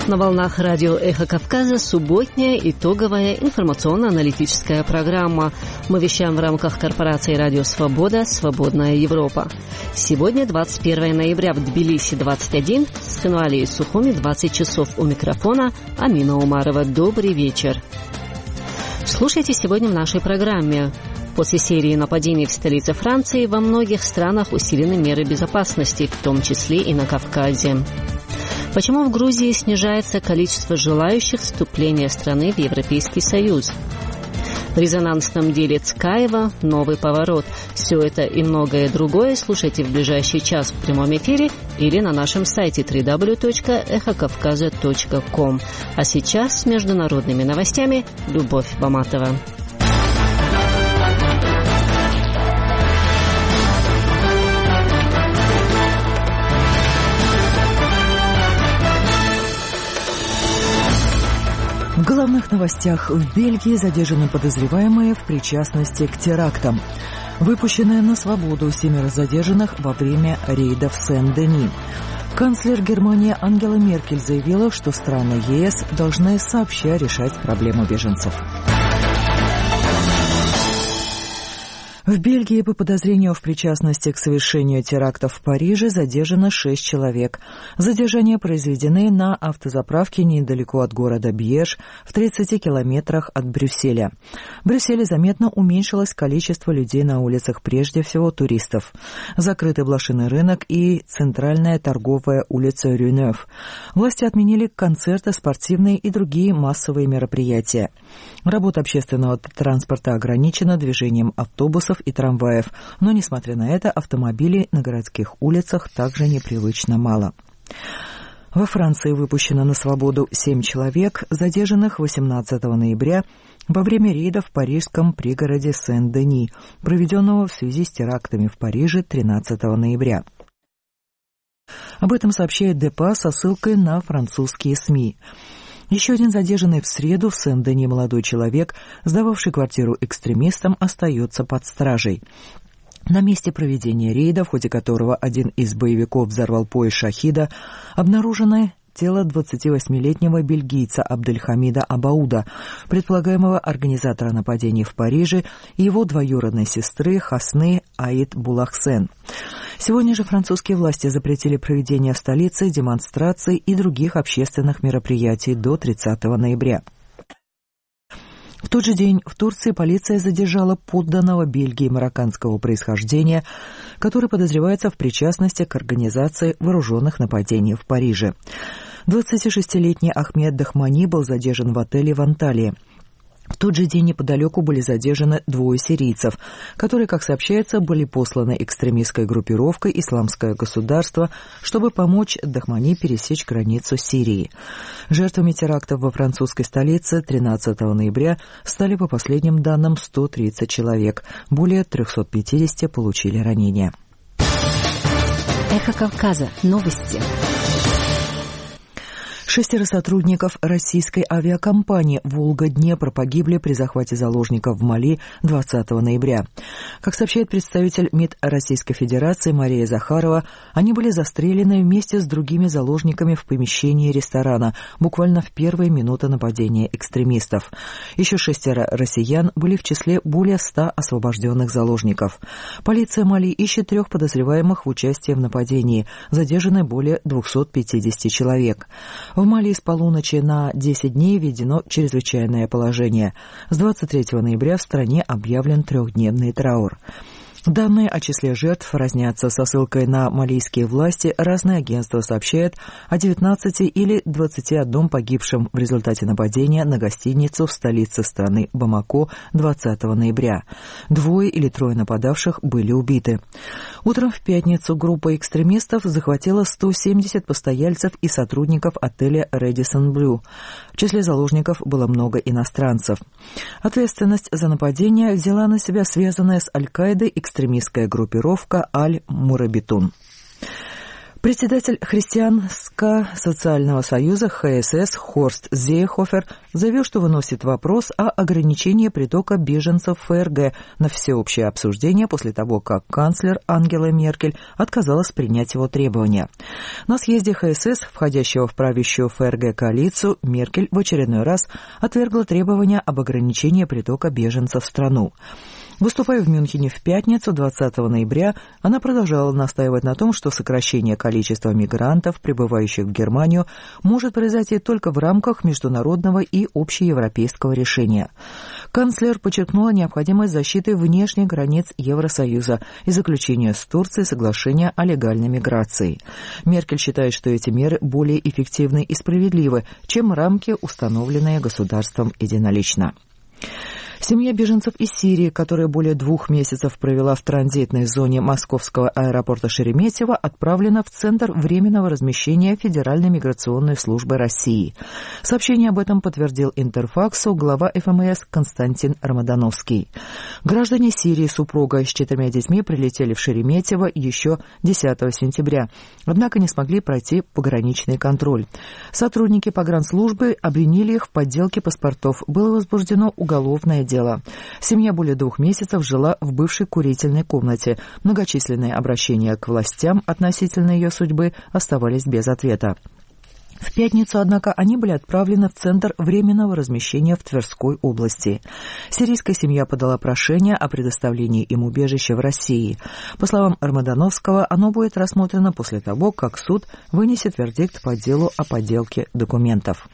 На волнах радио «Эхо Кавказа» субботняя итоговая информационно-аналитическая программа. Мы вещаем в рамках корпорации «Радио Свобода. Свободная Европа». Сегодня 21 ноября в Тбилиси 21, с Хинвали и Сухуми 20 часов. У микрофона Амина Умарова. Добрый вечер. Слушайте сегодня в нашей программе. После серии нападений в столице Франции во многих странах усилены меры безопасности, в том числе и на Кавказе. Почему в Грузии снижается количество желающих вступления страны в Европейский Союз? В резонансном деле Цкаева новый поворот. Все это и многое другое слушайте в ближайший час в прямом эфире или на нашем сайте www.эхокавказа.ком. А сейчас с международными новостями Любовь Баматова. В главных новостях: в Бельгии задержаны подозреваемые в причастности к терактам. Выпущенные на свободу 7 задержанных во время рейда в Сен-Дени. Канцлер Германии Ангела Меркель заявила, что страны ЕС должны сообща решать проблему беженцев. В Бельгии по подозрению в причастности к совершению терактов в Париже задержано 6 человек. Задержания произведены на автозаправке недалеко от города Бьеж, в 30 километрах от Брюсселя. В Брюсселе заметно уменьшилось количество людей на улицах, прежде всего туристов. Закрыты блошиный рынок и центральная торговая улица Рюнёв. Власти отменили концерты, спортивные и другие массовые мероприятия. Работа общественного транспорта ограничена движением автобусов и трамваев, но, несмотря на это, автомобилей на городских улицах также непривычно мало. Во Франции выпущено на свободу 7 человек, задержанных 18 ноября во время рейда в парижском пригороде Сен-Дени, проведенного в связи с терактами в Париже 13 ноября. Об этом сообщает Депа со ссылкой на французские СМИ. Еще один задержанный в среду в Сен-Дени молодой человек, сдававший квартиру экстремистам, остается под стражей. На месте проведения рейда, в ходе которого один из боевиков взорвал поезд Шахида, обнаружено тело 28-летнего бельгийца Абдельхамида Абауда, предполагаемого организатора нападений в Париже, и его двоюродной сестры Хасны Аид Булахсен. Сегодня же французские власти запретили проведение в столице демонстраций и других общественных мероприятий до 30 ноября. В тот же день в Турции полиция задержала подданного Бельгии марокканского происхождения, который подозревается в причастности к организации вооруженных нападений в Париже. 26-летний Ахмед Дахмани был задержан в отеле в Анталии. В тот же день неподалеку были задержаны 2 сирийцев, которые, как сообщается, были посланы экстремистской группировкой «Исламское государство», чтобы помочь Дахмани пересечь границу Сирии. Жертвами терактов во французской столице 13 ноября стали, по последним данным, 130 человек. Более 350 получили ранения. Эхо Кавказа. Новости. 6 сотрудников российской авиакомпании «Волга-Днепр» погибли при захвате заложников в Мали 20 ноября. Как сообщает представитель МИД Российской Федерации Мария Захарова, они были застрелены вместе с другими заложниками в помещении ресторана, буквально в первые минуты нападения экстремистов. Еще 6 россиян были в числе более 100 освобожденных заложников. Полиция Мали ищет 3 подозреваемых в участии в нападении. Задержаны более 250 человек. В Мали с полуночи на 10 дней введено чрезвычайное положение. С 23 ноября в стране объявлен 3-дневный траур. Данные о числе жертв разнятся. Со ссылкой на малийские власти разные агентства сообщают о 19 или 21 погибшем в результате нападения на гостиницу в столице страны Бамако 20 ноября. 2 или 3 нападавших были убиты. Утром в пятницу группа экстремистов захватила 170 постояльцев и сотрудников отеля Radisson Blu. В числе заложников было много иностранцев. Ответственность за нападение взяла на себя связанная с Аль-Каидой экстремистская группировка Аль-Мурабитун. Председатель Христианско-социального союза ХСС Хорст Зейхофер заявил, что выносит вопрос о ограничении притока беженцев в ФРГ на всеобщее обсуждение после того, как канцлер Ангела Меркель отказалась принять его требования. На съезде ХСС, входящего в правящую ФРГ коалицию, Меркель в очередной раз отвергла требования об ограничении притока беженцев в страну. Выступая в Мюнхене в пятницу, 20 ноября, она продолжала настаивать на том, что сокращение количества мигрантов, прибывающих в Германию, может произойти только в рамках международного и общеевропейского решения. Канцлер подчеркнула необходимость защиты внешних границ Евросоюза и заключения с Турцией соглашения о легальной миграции. Меркель считает, что эти меры более эффективны и справедливы, чем рамки, установленные государством единолично. Семья беженцев из Сирии, которая более 2 месяцев провела в транзитной зоне московского аэропорта Шереметьево, отправлена в Центр временного размещения Федеральной миграционной службы России. Сообщение об этом подтвердил Интерфаксу глава ФМС Константин Рамадановский. Граждане Сирии, супруга с 4 детьми, прилетели в Шереметьево еще 10 сентября, однако не смогли пройти пограничный контроль. Сотрудники погранслужбы обвинили их в подделке паспортов. Было возбуждено уголовное дело. Семья более 2 месяцев жила в бывшей курительной комнате. Многочисленные обращения к властям относительно ее судьбы оставались без ответа. В пятницу, однако, они были отправлены в Центр временного размещения в Тверской области. Сирийская семья подала прошение о предоставлении им убежища в России. По словам Рамадановского, оно будет рассмотрено после того, как суд вынесет вердикт по делу о подделке документов.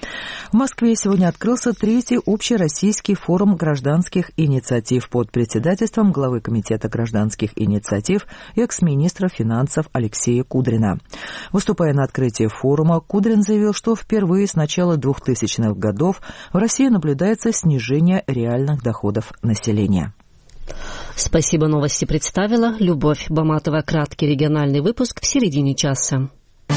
В Москве сегодня открылся 3-й общероссийский форум гражданских инициатив под председательством главы Комитета гражданских инициатив и экс-министра финансов Алексея Кудрина. Выступая на открытии форума, Кудрин заявил, что впервые с начала 2000-х годов в России наблюдается снижение реальных доходов населения. Спасибо, новости представила Любовь Баматова. Краткий региональный выпуск в середине часа.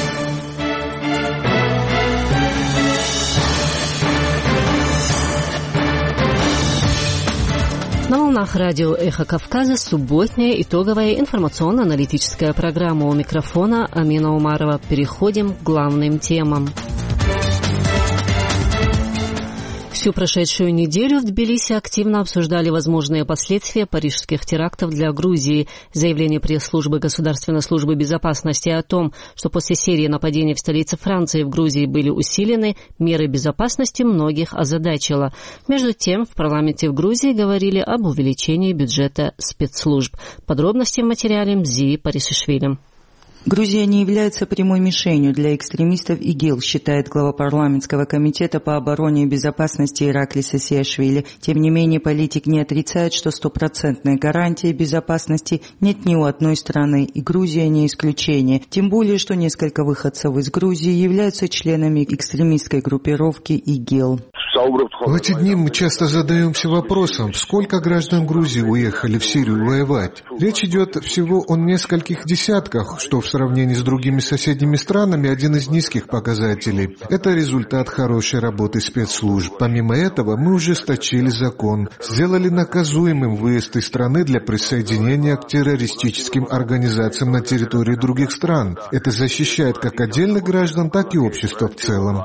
На волнах радио «Эхо Кавказа» субботняя итоговая информационно-аналитическая программа. У микрофона Амина Умарова. Переходим к главным темам. Всю прошедшую неделю в Тбилиси активно обсуждали возможные последствия парижских терактов для Грузии. Заявление пресс-службы Государственной службы безопасности о том, что после серии нападений в столице Франции в Грузии были усилены, меры безопасности многих озадачило. Между тем, в парламенте в Грузии говорили об увеличении бюджета спецслужб. Подробности в материале Мзии Парисишвили. Грузия не является прямой мишенью для экстремистов ИГИЛ, считает глава парламентского комитета по обороне и безопасности Ираклий Сасиашвили. Тем не менее, политик не отрицает, что 100% гарантии безопасности нет ни у одной страны, и Грузия не исключение. Тем более, что несколько выходцев из Грузии являются членами экстремистской группировки ИГИЛ. В эти дни мы часто задаемся вопросом, сколько граждан Грузии уехали в Сирию воевать. Речь идет всего о нескольких десятках, что в сравнении с другими соседними странами один из низких показателей. Это результат хорошей работы спецслужб. Помимо этого, мы ужесточили закон, сделали наказуемым выезд из страны для присоединения к террористическим организациям на территории других стран. Это защищает как отдельных граждан, так и общество в целом.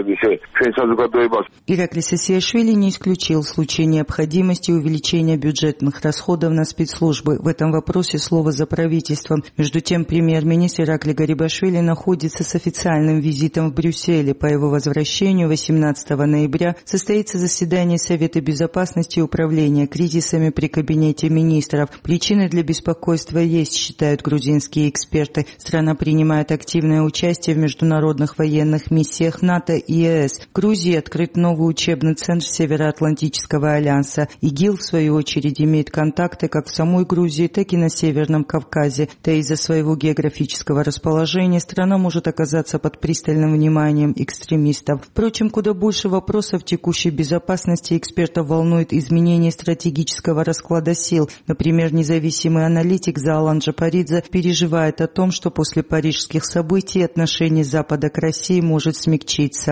Ираклий Сасиашвили не исключил в случае необходимости увеличения бюджетных расходов на спецслужбы. В этом вопросе слово за правительством. Между тем, премьер-министр Ираклий Гарибашвили находится с официальным визитом в Брюсселе. По его возвращению 18 ноября состоится заседание Совета безопасности и управления кризисами при Кабинете министров. Причины для беспокойства есть, считают грузинские эксперты. Страна принимает активное участие в международных военных миссиях НАТО и ЕС. В Грузии открыт новый учебный центр Североатлантического альянса. ИГИЛ, в свою очередь, имеет контакты как в самой Грузии, так и на Северном Кавказе. Да из-за своего географического расположения страна может оказаться под пристальным вниманием экстремистов. Впрочем, куда больше вопросов текущей безопасности экспертов волнует изменение стратегического расклада сил. Например, независимый аналитик Заалан Джапаридзе переживает о том, что после парижских событий отношение Запада к России может смягчиться.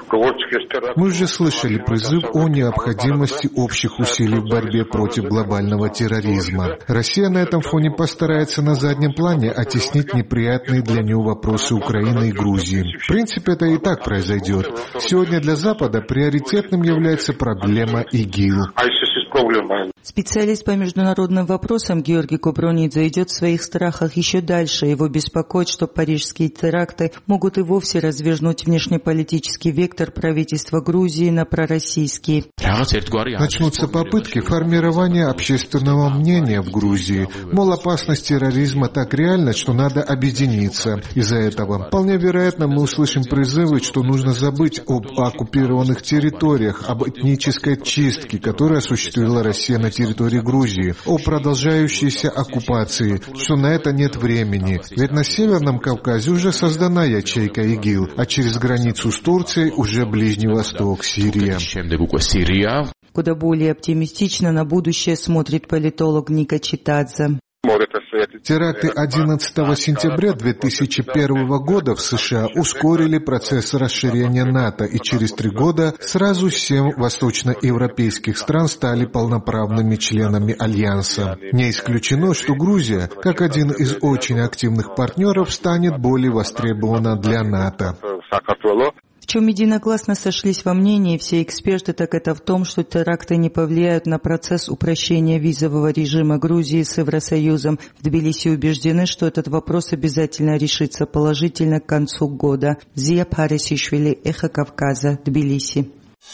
Мы уже слышали призыв о необходимости общих усилий в борьбе против глобального терроризма. Россия на этом фоне постарается на заднем плане оттеснить неприятные для нее вопросы Украины и Грузии. В принципе, это и так произойдет. Сегодня для Запада приоритетным является проблема ИГИЛ. Специалист по международным вопросам Георгий Кубронидзе идет в своих страхах еще дальше. Его беспокоит, что парижские теракты могут и вовсе развернуть внешнеполитический вектор правительства Грузии на пророссийский. Начнутся попытки формирования общественного мнения в Грузии. Мол, опасность терроризма так реальна, что надо объединиться. Из-за этого вполне вероятно мы услышим призывы, что нужно забыть об оккупированных территориях, об этнической чистке, которую осуществила Россия на территории Грузии, о продолжающейся оккупации, что на это нет времени. Ведь на Северном Кавказе уже создана ячейка ИГИЛ, а через границу с Турцией уже Ближний Восток, Сирия. Куда более оптимистично на будущее смотрит политолог Ника Читадзе. Теракты 11 сентября 2001 года в США ускорили процесс расширения НАТО, и через 3 года сразу 7 восточноевропейских стран стали полноправными членами Альянса. Не исключено, что Грузия, как один из очень активных партнеров, станет более востребована для НАТО. В чем единогласно сошлись во мнении все эксперты, так это в том, что теракты не повлияют на процесс упрощения визового режима Грузии с Евросоюзом. В Тбилиси убеждены, что этот вопрос обязательно решится положительно к концу года. Зия Парисишвили, Эхо Кавказа, Тбилиси.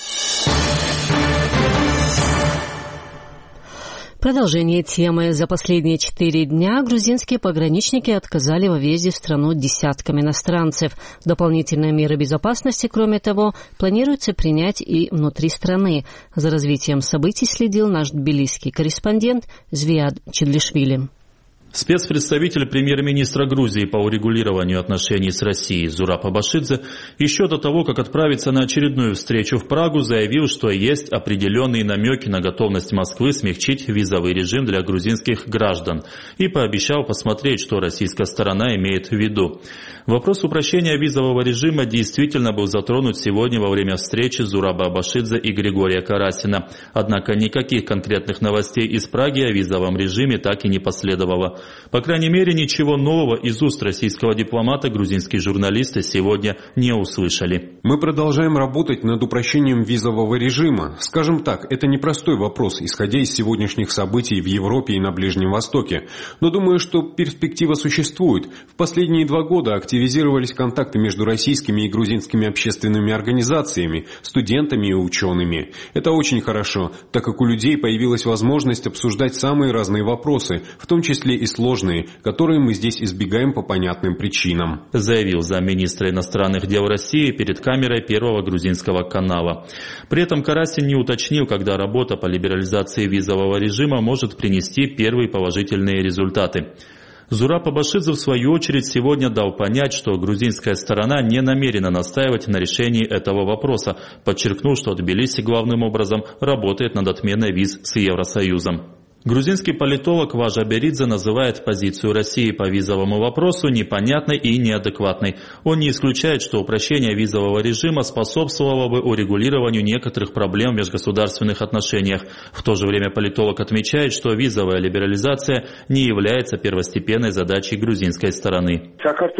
Продолжение темы. За последние 4 дня грузинские пограничники отказали во въезде в страну десяткам иностранцев. Дополнительные меры безопасности, кроме того, планируется принять и внутри страны. За развитием событий следил наш тбилисский корреспондент Звияд Чедлишвили. Спецпредставитель премьер-министра Грузии по урегулированию отношений с Россией Зураб Абашидзе еще до того, как отправиться на очередную встречу в Прагу, заявил, что есть определенные намеки на готовность Москвы смягчить визовый режим для грузинских граждан и пообещал посмотреть, что российская сторона имеет в виду. Вопрос упрощения визового режима действительно был затронут сегодня во время встречи Зураба Абашидзе и Григория Карасина. Однако никаких конкретных новостей из Праги о визовом режиме так и не последовало. По крайней мере, ничего нового из уст российского дипломата грузинские журналисты сегодня не услышали. Мы продолжаем работать над упрощением визового режима. Скажем так, это непростой вопрос, исходя из сегодняшних событий в Европе и на Ближнем Востоке. Но думаю, что перспектива существует. В последние 2 года активизировались контакты между российскими и грузинскими общественными организациями, студентами и учеными. Это очень хорошо, так как у людей появилась возможность обсуждать самые разные вопросы, в том числе и сложные, которые мы здесь избегаем по понятным причинам, заявил замминистра иностранных дел России перед камерой Первого грузинского канала. При этом Карасин не уточнил, когда работа по либерализации визового режима может принести первые положительные результаты. Зураб Абашидзе, в свою очередь, сегодня дал понять, что грузинская сторона не намерена настаивать на решении этого вопроса, подчеркнув, что Тбилиси главным образом работает над отменой виз с Евросоюзом. Грузинский политолог Важа Беридзе называет позицию России по визовому вопросу непонятной и неадекватной. Он не исключает, что упрощение визового режима способствовало бы урегулированию некоторых проблем в межгосударственных отношениях. В то же время политолог отмечает, что визовая либерализация не является первостепенной задачей грузинской стороны.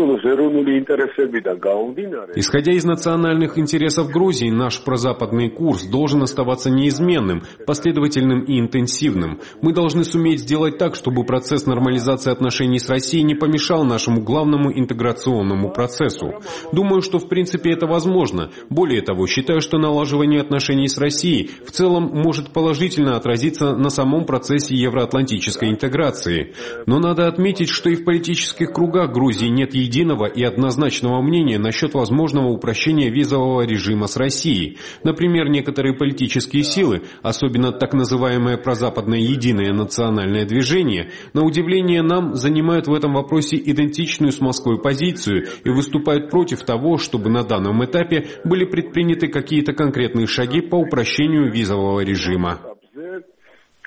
Исходя из национальных интересов Грузии, наш прозападный курс должен оставаться неизменным, последовательным и интенсивным. Мы должны суметь сделать так, чтобы процесс нормализации отношений с Россией не помешал нашему главному интеграционному процессу. Думаю, что в принципе это возможно. Более того, считаю, что налаживание отношений с Россией в целом может положительно отразиться на самом процессе евроатлантической интеграции. Но надо отметить, что и в политических кругах Грузии нет единого и однозначного мнения насчет возможного упрощения визового режима с Россией. Например, некоторые политические силы, особенно так называемое прозападное единое национальное движение, на удивление нам, занимают в этом вопросе идентичную с Москвой позицию и выступают против того, чтобы на данном этапе были предприняты какие-то конкретные шаги по упрощению визового режима.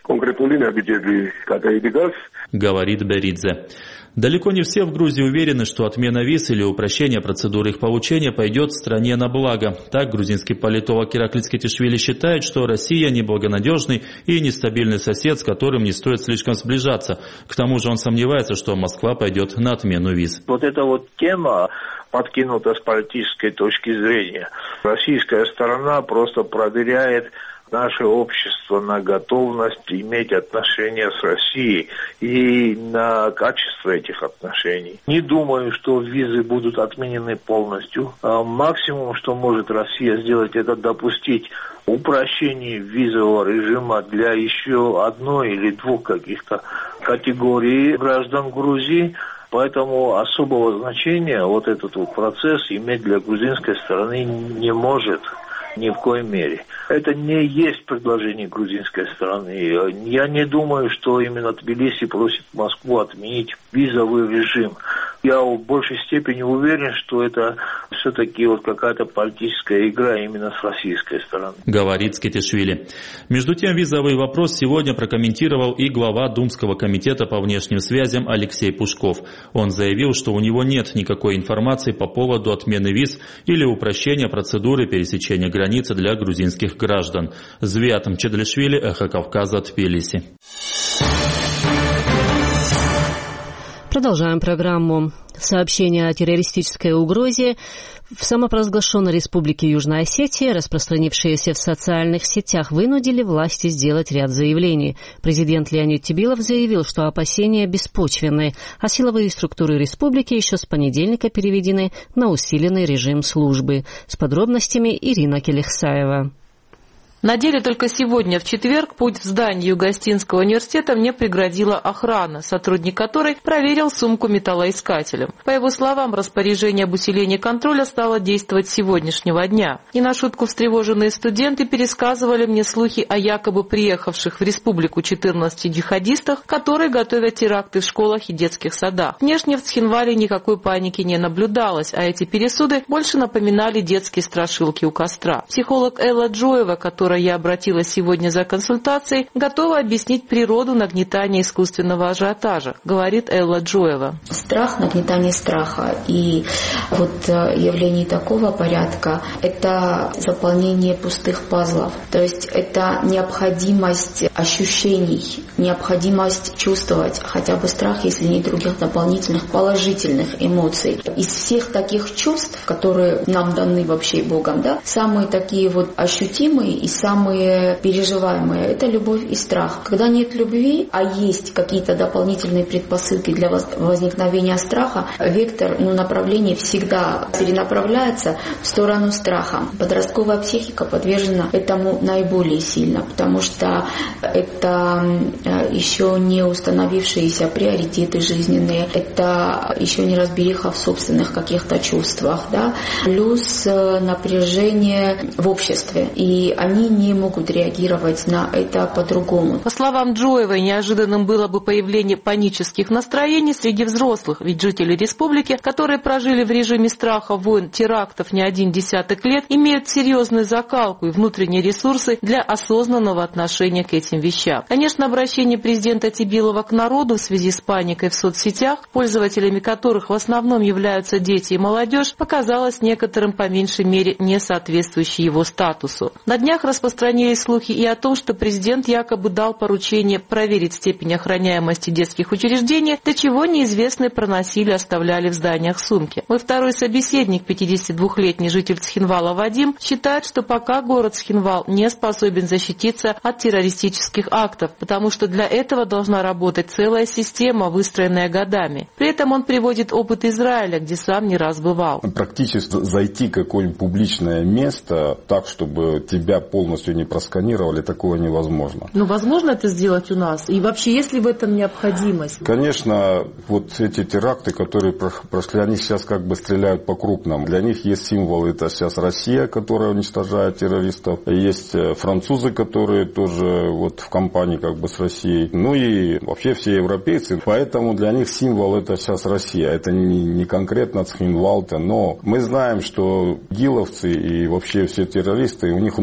Говорит Беридзе. Далеко не все в Грузии уверены, что отмена виз или упрощение процедуры их получения пойдет стране на благо. Так, грузинский политолог Ираклий Скетишвили считает, что Россия неблагонадежный и нестабильный сосед, с которым не стоит слишком сближаться. К тому же он сомневается, что Москва пойдет на отмену виз. Вот эта вот тема подкинута с политической точки зрения. Российская сторона просто проверяет наше общество на готовность иметь отношения с Россией и на качество этих отношений. Не думаю, что визы будут отменены полностью. Максимум, что может Россия сделать, это допустить упрощение визового режима для еще одной или двух каких-то категорий граждан Грузии. Поэтому особого значения вот этот вот процесс иметь для грузинской стороны не может. Ни в коей мере. Это не есть предложение грузинской стороны. Я не думаю, что именно Тбилиси просит Москву отменить визовый режим. Я в большей степени уверен, что это все-таки вот какая-то политическая игра именно с российской стороны. Говорит Скетишвили. Между тем, визовый вопрос сегодня прокомментировал и глава Думского комитета по внешним связям Алексей Пушков. Он заявил, что у него нет никакой информации по поводу отмены виз или упрощения процедуры пересечения границы для грузинских граждан. Звиат Мчедлишвили, Эхо Кавказа, Тбилиси. Продолжаем программу. Сообщение о террористической угрозе в самопровозглашенной Республике Южная Осетия, распространившиеся в социальных сетях, вынудили власти сделать ряд заявлений. Президент Леонид Тибилов заявил, что опасения беспочвенны, а силовые структуры республики еще с понедельника переведены на усиленный режим службы. С подробностями Ирина Келехсаева. На деле только сегодня, в четверг, путь в здание Юго-Остинского университета мне преградила охрана, сотрудник которой проверил сумку металлоискателем. По его словам, распоряжение об усилении контроля стало действовать с сегодняшнего дня. Не на шутку встревоженные студенты пересказывали мне слухи о якобы приехавших в республику 14 джихадистах, которые готовят теракты в школах и детских садах. Внешне в Цхинвале никакой паники не наблюдалось, а эти пересуды больше напоминали детские страшилки у костра. Психолог Элла Джоева, которая я обратилась сегодня за консультацией, готова объяснить природу нагнетания искусственного ажиотажа, говорит Элла Джоева. Страх, нагнетание страха и вот явление такого порядка – это заполнение пустых пазлов. То есть это необходимость ощущений, необходимость чувствовать хотя бы страх, если нет других дополнительных положительных эмоций. Из всех таких чувств, которые нам даны вообще Богом, да, самые такие вот ощутимые и самые переживаемые – это любовь и страх. Когда нет любви, а есть какие-то дополнительные предпосылки для возникновения страха, вектор, направление всегда перенаправляется в сторону страха. Подростковая психика подвержена этому наиболее сильно, потому что это еще не установившиеся приоритеты жизненные, это еще не разбериха в собственных каких-то чувствах, да? Плюс напряжение в обществе, и они не могут реагировать на это по-другому. По словам Джоевой, неожиданным было бы появление панических настроений среди взрослых, ведь жители республики, которые прожили в режиме страха, войн, терактов не один десяток лет, имеют серьезную закалку и внутренние ресурсы для осознанного отношения к этим вещам. Конечно, обращение президента Тибилова к народу в связи с паникой в соцсетях, пользователями которых в основном являются дети и молодежь, показалось некоторым по меньшей мере не соответствующей его статусу. На днях распространились слухи и о том, что президент якобы дал поручение проверить степень охраняемости детских учреждений, до чего неизвестные проносили, оставляли в зданиях сумки. Мой второй собеседник, 52-летний житель Цхинвала Вадим, считает, что пока город Цхинвал не способен защититься от террористических актов, потому что для этого должна работать целая система, выстроенная годами. При этом он приводит опыт Израиля, где сам не раз бывал. Практически зайти в какое-нибудь публичное место так, чтобы тебя полностью не просканировали, такого невозможно. Но возможно это сделать у нас? И вообще, есть ли в этом необходимость? Конечно, вот эти теракты, которые прошли, они сейчас как бы стреляют по-крупному. Для них есть символ, это сейчас Россия, которая уничтожает террористов. Есть французы, которые тоже вот в компании как бы с Россией. Ну и вообще все европейцы. Поэтому для них символ это сейчас Россия. Это не конкретно Цхинвал, но мы знаем, что гиловцы и вообще все террористы, у них ноги могут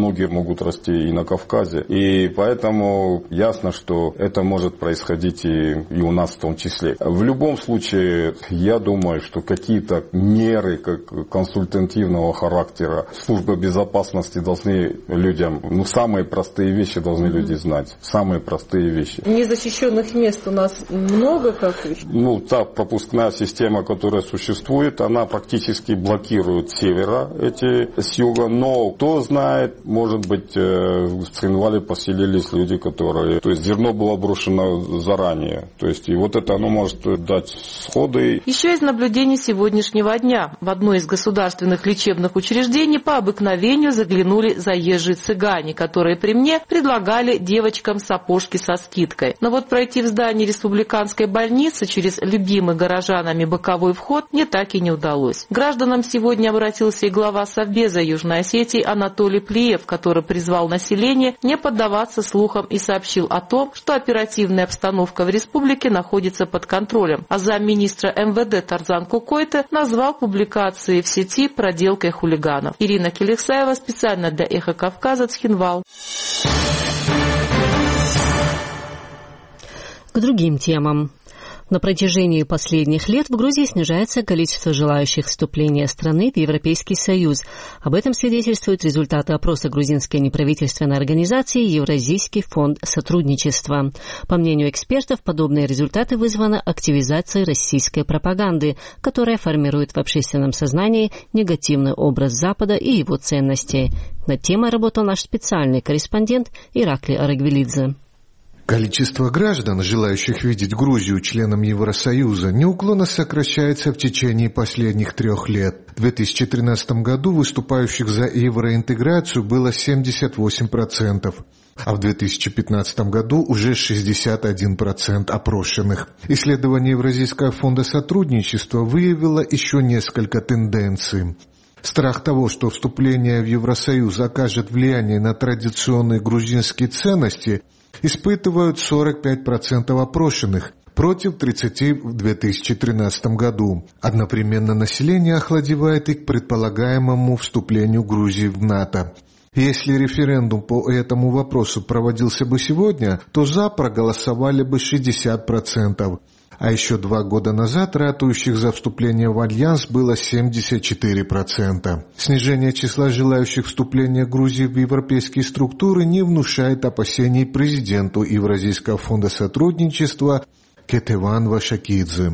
могут расти и на Кавказе. И поэтому ясно, что это может происходить и у нас в том числе. В любом случае, я думаю, что какие-то меры как консультативного характера службы безопасности должны людям, самые простые вещи должны люди знать. Самые простые вещи. Незащищенных мест у нас много, как вы? Та пропускная система, которая существует, она практически блокирует с севера с юга, но кто знает, может быть, в Цхинвале поселились люди, которые... То есть зерно было брошено заранее. То есть и вот это оно может дать сходы. Еще из наблюдений сегодняшнего дня. В одно из государственных лечебных учреждений по обыкновению заглянули заезжие цыгане, которые при мне предлагали девочкам сапожки со скидкой. Но вот пройти в здание республиканской больницы через любимый горожанами боковой вход мне так и не удалось. К гражданам сегодня обратился и глава Совбеза Южной Осетии Анатолий Плиев, который призвал население не поддаваться слухам и сообщил о том, что оперативная обстановка в республике находится под контролем. А замминистра МВД Тарзан Кукойте назвал публикации в сети проделкой хулиганов. Ирина Келексаева специально для «Эхо Кавказа», Цхинвал. К другим темам. На протяжении последних лет в Грузии снижается количество желающих вступления страны в Европейский Союз. Об этом свидетельствуют результаты опроса грузинской неправительственной организации «Евразийский фонд сотрудничества». По мнению экспертов, подобные результаты вызваны активизацией российской пропаганды, которая формирует в общественном сознании негативный образ Запада и его ценностей. Над темой работал наш специальный корреспондент Ираклий Арагвелидзе. Количество граждан, желающих видеть Грузию членом Евросоюза, неуклонно сокращается в течение последних 3 лет. В 2013 году выступающих за евроинтеграцию было 78%, а в 2015 году уже 61% опрошенных. Исследование Евразийского фонда сотрудничества выявило еще несколько тенденций. Страх того, что вступление в Евросоюз окажет влияние на традиционные грузинские ценности, испытывают 45% опрошенных, против 30% в 2013 году. Одновременно население охладевает и к предполагаемому вступлению Грузии в НАТО. Если референдум по этому вопросу проводился бы сегодня, то «за» проголосовали бы 60%. А еще 2 года назад ратующих за вступление в Альянс было 74%. Снижение числа желающих вступления Грузии в европейские структуры не внушает опасений президенту Евразийского фонда сотрудничества Кетеван Вашакидзе.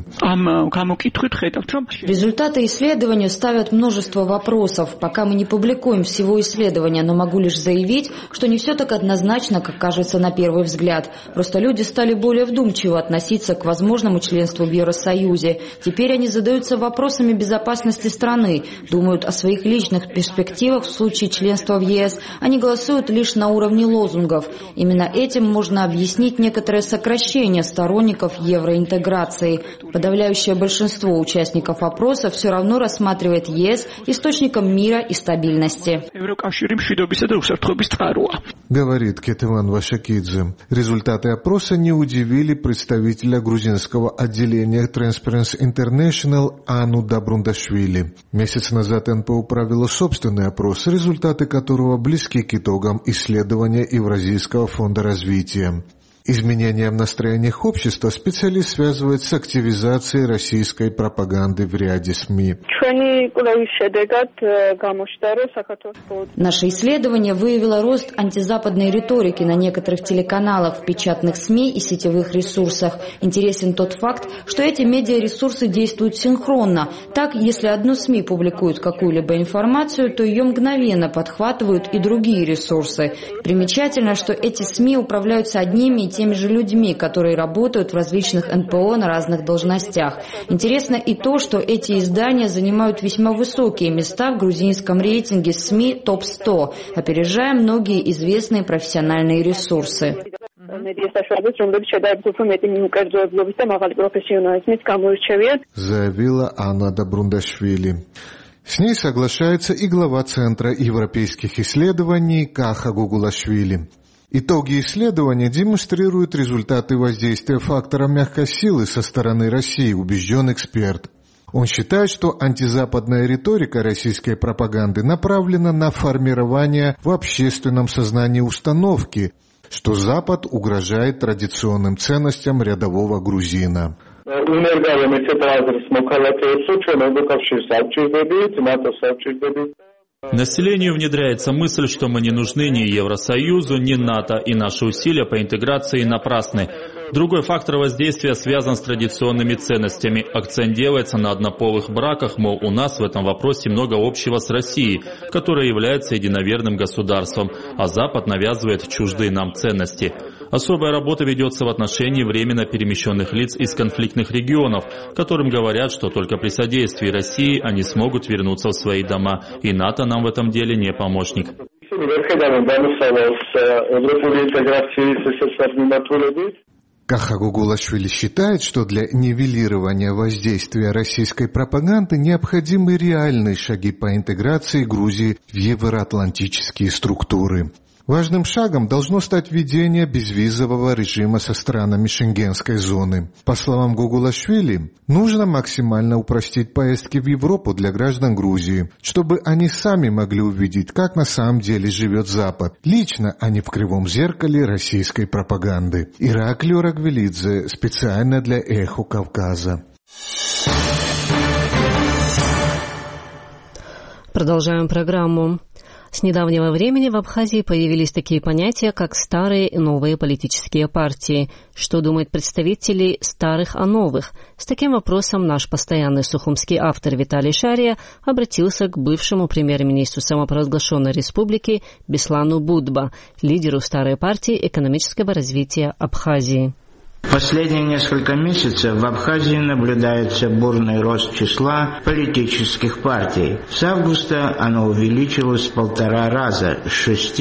Результаты исследования ставят множество вопросов. Пока мы не публикуем всего исследования, но могу лишь заявить, что не все так однозначно, как кажется на первый взгляд. Просто люди стали более вдумчиво относиться к возможному членству в Евросоюзе. Теперь они задаются вопросами безопасности страны, думают о своих личных перспективах в случае членства в ЕС. Они голосуют лишь на уровне лозунгов. Именно этим можно объяснить некоторое сокращение сторонников евроинтеграции. Подавляющее большинство участников опроса все равно рассматривает ЕС источником мира и стабильности. Говорит Кетеван Вашакидзе. Результаты опроса не удивили представителя грузинского отделения Transparency International Анну Дабрундашвили. Месяц назад НПО провело собственный опрос, результаты которого близки к итогам исследования Евразийского фонда развития. Изменением в настроениях общества специалист связывает с активизацией российской пропаганды в ряде СМИ. Наше исследование выявило рост антизападной риторики на некоторых телеканалах, в печатных СМИ и сетевых ресурсах. Интересен тот факт, что эти медиаресурсы действуют синхронно. Так, если одно СМИ публикует какую-либо информацию, то ее мгновенно подхватывают и другие ресурсы. Примечательно, что эти СМИ управляются одними и теми же людьми, которые работают в различных НПО на разных должностях. Интересно и то, что эти издания занимают весьма высокие места в грузинском рейтинге СМИ ТОП-100, опережая многие известные профессиональные ресурсы. Заявила Анна Дабрундашвили. С ней соглашается и глава Центра европейских исследований Каха Гугулашвили. Итоги исследования демонстрируют результаты воздействия фактора мягкой силы со стороны России, убежден эксперт. Он считает, что антизападная риторика российской пропаганды направлена на формирование в общественном сознании установки, что Запад угрожает традиционным ценностям рядового грузина. Населению внедряется мысль, что мы не нужны ни Евросоюзу, ни НАТО, и наши усилия по интеграции напрасны. Другой фактор воздействия связан с традиционными ценностями. Акцент делается на однополых браках, мол, у нас в этом вопросе много общего с Россией, которая является единоверным государством, а Запад навязывает чуждые нам ценности. Особая работа ведется в отношении временно перемещенных лиц из конфликтных регионов, которым говорят, что только при содействии России они смогут вернуться в свои дома, и НАТО нам в этом деле не помощник. Каха Гугулашвили считает, что для нивелирования воздействия российской пропаганды необходимы реальные шаги по интеграции Грузии в евроатлантические структуры. Важным шагом должно стать введение безвизового режима со странами Шенгенской зоны. По словам Гугулашвили, нужно максимально упростить поездки в Европу для граждан Грузии, чтобы они сами могли увидеть, как на самом деле живет Запад, лично, а не в кривом зеркале российской пропаганды. Ираклий Рагвелидзе, специально для «Эхо Кавказа». Продолжаем программу. С недавнего времени в Абхазии появились такие понятия, как старые и новые политические партии. Что думают представители старых о новых? С таким вопросом наш постоянный сухумский автор Виталий Шария обратился к бывшему премьер-министру самопровозглашенной республики Беслану Будба, лидеру старой партии экономического развития Абхазии. Последние несколько месяцев в Абхазии наблюдается бурный рост числа политических партий. С августа оно увеличилось в 1,5 раза, с 6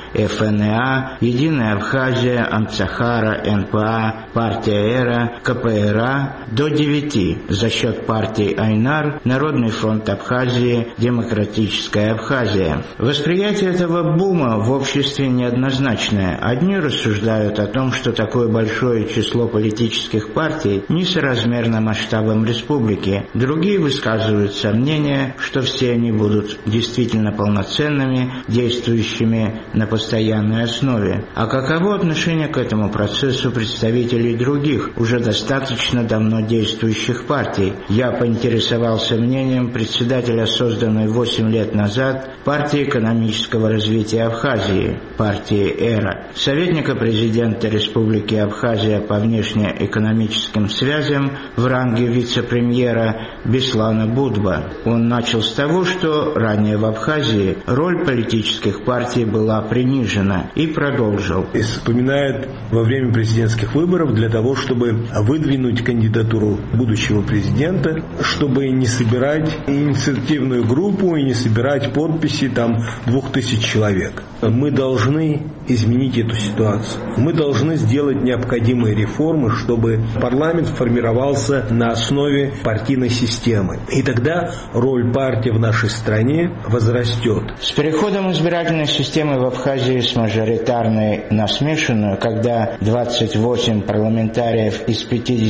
ФНА, Единая Абхазия, Амцахара, НПА, партия ЭРА, КПРА до 9 за счет партий Айнар, Народный фронт Абхазии, Демократическая Абхазия. Восприятие этого бума в обществе неоднозначное. Одни рассуждают о том, что такое большое число политических партий несоразмерно масштабам республики. Другие высказывают сомнение, что все они будут действительно полноценными, действующими на постоянной основе. А каково отношение к этому процессу представителей других, уже достаточно давно действующих партий? Я поинтересовался мнением председателя, созданной 8 лет назад, партии экономического развития Абхазии, партии ЭРА, советника президента Республики Абхазия по внешнеэкономическим связям в ранге вице-премьера Беслана Будба. Он начал с того, что ранее в Абхазии роль политических партий была принижена, и продолжил. И вспоминает во время президентских выборов для того, чтобы выдвинуть кандидатуру будущего президента, чтобы не собирать инициативную группу и не собирать подписи 2000 человек. Мы должны изменить эту ситуацию. Мы должны сделать необходимые реформы, чтобы парламент формировался на основе партийной системы. И тогда роль партии в нашей стране возрастет. С переходом избирательной системы в Абхазии с мажоритарной на смешанную, когда 28 парламентариев из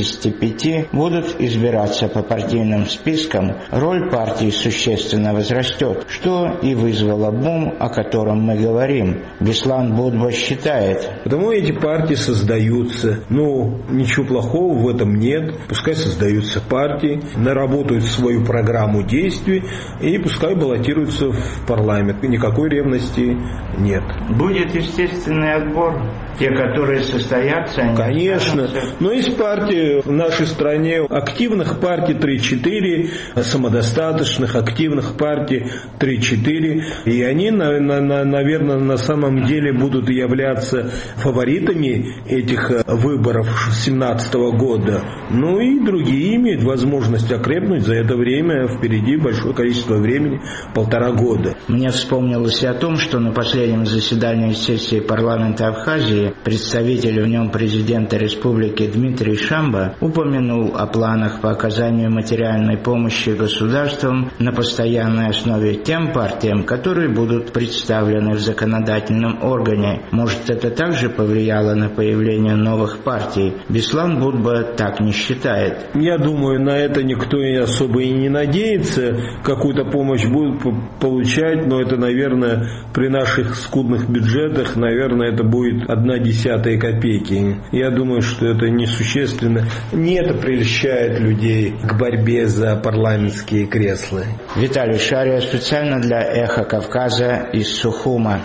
55 будут избираться по партийным спискам, роль партии существенно возрастет, что и вызвало бум, о котором мы говорим. Беслан Будба считает. Потому эти партии создаются. Ничего плохого в этом нет. Пускай создаются партии, наработают свою программу действий и пускай баллотируются в парламент. Никакой ревности нет. Будет естественный отбор. Те, которые состоятся, они... Конечно. Но есть партии в нашей стране, активных партий 3-4, самодостаточных, активных партий 3-4. И они, наверное, на самом деле будут являться фаворитами этих выборов 2017 года. И другие имеют возможность окрепнуть за это время. Впереди большое количество времени, 1,5 года. Мне вспомнилось о том, что на последнем заседании сессии парламента Абхазии представитель в нем президента республики Дмитрий Шамба упомянул о планах по оказанию материальной помощи государством на постоянной основе тем партиям, которые будут представлены в законодательном органе. Может, это также повлияло на появление новых партий? партий. Беслан Будба так не считает. Я думаю, на это никто и особо и не надеется. Какую-то помощь будут получать, но это, наверное, при наших скудных бюджетах, наверное, это будет 0,1 копейки. Я думаю, что это несущественно. Не это прельщает людей к борьбе за парламентские кресла. Виталий Шария специально для «Эхо Кавказа» из Сухума.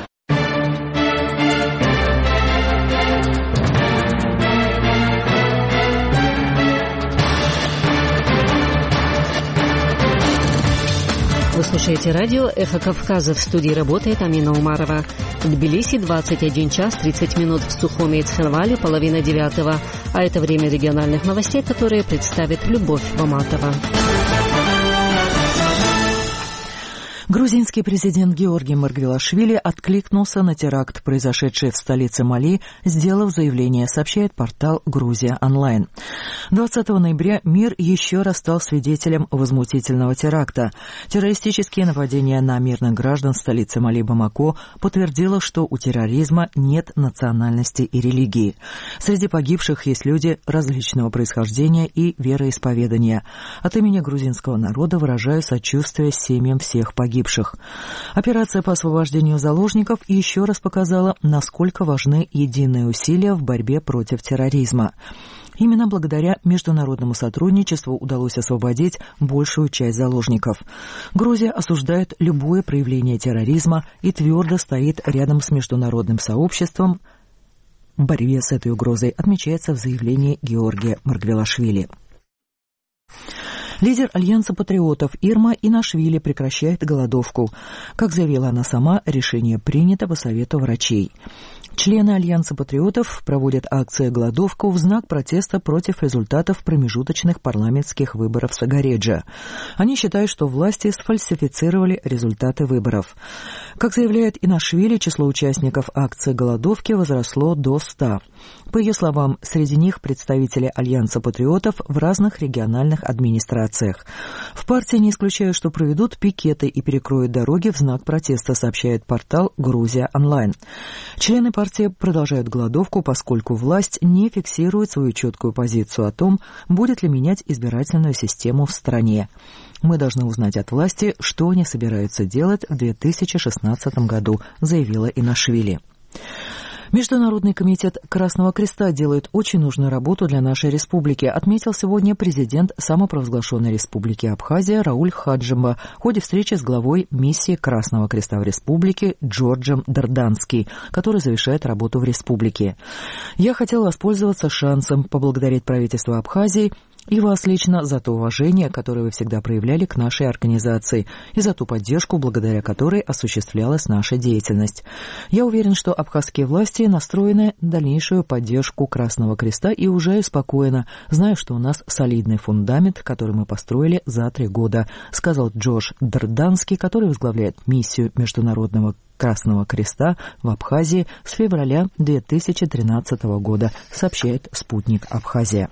Вы слушаете радио «Эхо Кавказа». В студии работает Амина Умарова. В Тбилиси 21 час 30 минут, в Сухуме и Цхинвале 8:30. А это время региональных новостей, которые представит Любовь Баматова. Грузинский президент Георгий Маргвелашвили откликнулся на теракт, произошедший в столице Мали, сделав заявление, сообщает портал «Грузия онлайн». 20 ноября мир еще раз стал свидетелем возмутительного теракта. Террористические нападения на мирных граждан столицы Мали Бамако подтвердило, что у терроризма нет национальности и религии. Среди погибших есть люди различного происхождения и вероисповедания. От имени грузинского народа выражаю сочувствие семьям всех погибших. Операция по освобождению заложников еще раз показала, насколько важны единые усилия в борьбе против терроризма. Именно благодаря международному сотрудничеству удалось освободить большую часть заложников. Грузия осуждает любое проявление терроризма и твердо стоит рядом с международным сообществом в борьбе с этой угрозой, отмечается в заявлении Георгия Маргвелашвили. Лидер Альянса патриотов Ирма Инашвили прекращает голодовку. Как заявила она сама, решение принято по совету врачей. Члены Альянса патриотов проводят акцию «Голодовку» в знак протеста против результатов промежуточных парламентских выборов в Сагареджа. Они считают, что власти сфальсифицировали результаты выборов. Как заявляет Инашвили, число участников акции «Голодовки» возросло до 100. По ее словам, среди них представители Альянса патриотов в разных региональных администрациях. В партии не исключают, что проведут пикеты и перекроют дороги в знак протеста, сообщает портал «Грузия онлайн». Члены партии продолжают голодовку, поскольку власть не фиксирует свою четкую позицию о том, будет ли менять избирательную систему в стране. Мы должны узнать от власти, что они собираются делать в 2016 году, заявила Инашвили. Международный комитет Красного Креста делает очень нужную работу для нашей республики, отметил сегодня президент самопровозглашенной республики Абхазия Рауль Хаджимба в ходе встречи с главой миссии Красного Креста в республике Джорджем Дардански, который завершает работу в республике. Я хотел воспользоваться шансом поблагодарить правительство Абхазии и вас лично за то уважение, которое вы всегда проявляли к нашей организации, и за ту поддержку, благодаря которой осуществлялась наша деятельность. Я уверен, что абхазские власти настроены на дальнейшую поддержку Красного Креста и уже спокойно, знаю, что у нас солидный фундамент, который мы построили за 3 года, сказал Джордж Дарданский, который возглавляет миссию Международного Красного Креста в Абхазии с февраля 2013 года, сообщает спутник Абхазия.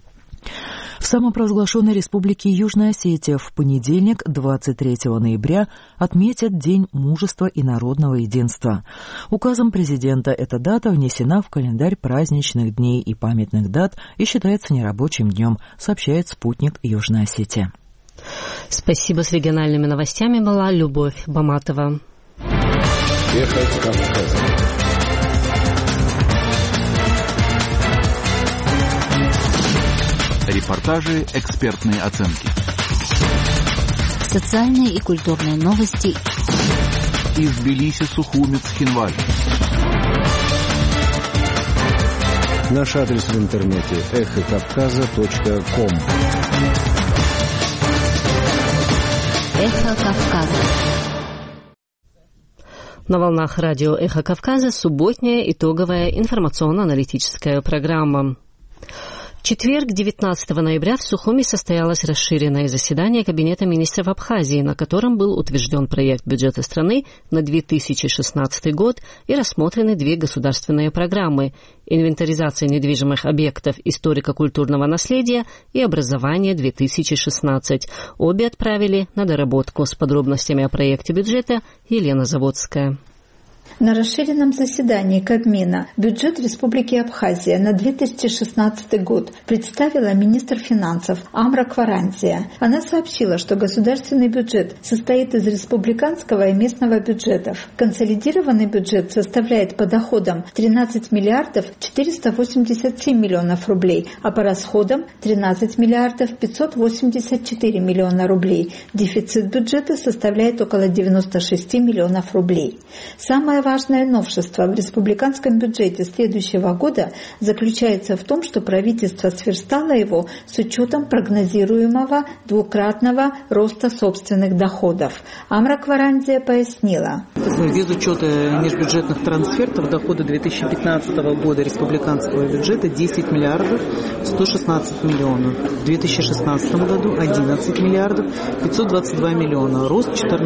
В самопровозглашенной республике Южная Осетия в понедельник, 23 ноября, отметят День мужества и народного единства. Указом президента эта дата внесена в календарь праздничных дней и памятных дат и считается нерабочим днем, сообщает спутник Южная Осетия. Спасибо. С региональными новостями была Любовь Баматова. Эхо Кавказа. Репортажи, экспертные оценки. Социальные и культурные новости. Из Тбилиси, Сухуми, Цхинвале. Наш адрес в интернете эхокавказа.ком. Эхо Кавказа. На волнах радио «Эхо Кавказа» субботняя итоговая информационно-аналитическая программа. В четверг, 19 ноября, в Сухуми состоялось расширенное заседание Кабинета министров Абхазии, на котором был утвержден проект бюджета страны на 2016 год и рассмотрены 2 государственные программы – инвентаризация недвижимых объектов историко-культурного наследия и образование 2016. Обе отправили на доработку. С подробностями о проекте бюджета Елена Заводская. На расширенном заседании Кабмина бюджет Республики Абхазия на 2016 год представила министр финансов Амра Кварантия. Она сообщила, что государственный бюджет состоит из республиканского и местного бюджетов. Консолидированный бюджет составляет по доходам 13 миллиардов 487 миллионов рублей, а по расходам 13 миллиардов 584 миллиона рублей. Дефицит бюджета составляет около 96 миллионов рублей. Самое важное новшество в республиканском бюджете следующего года заключается в том, что правительство сверстало его с учетом прогнозируемого двукратного роста собственных доходов. Амра Кварантия пояснила. Без учета межбюджетных трансфертов доходы 2015 года республиканского бюджета 10 миллиардов 116 миллионов. В 2016 году 11 миллиардов 522 миллиона, рост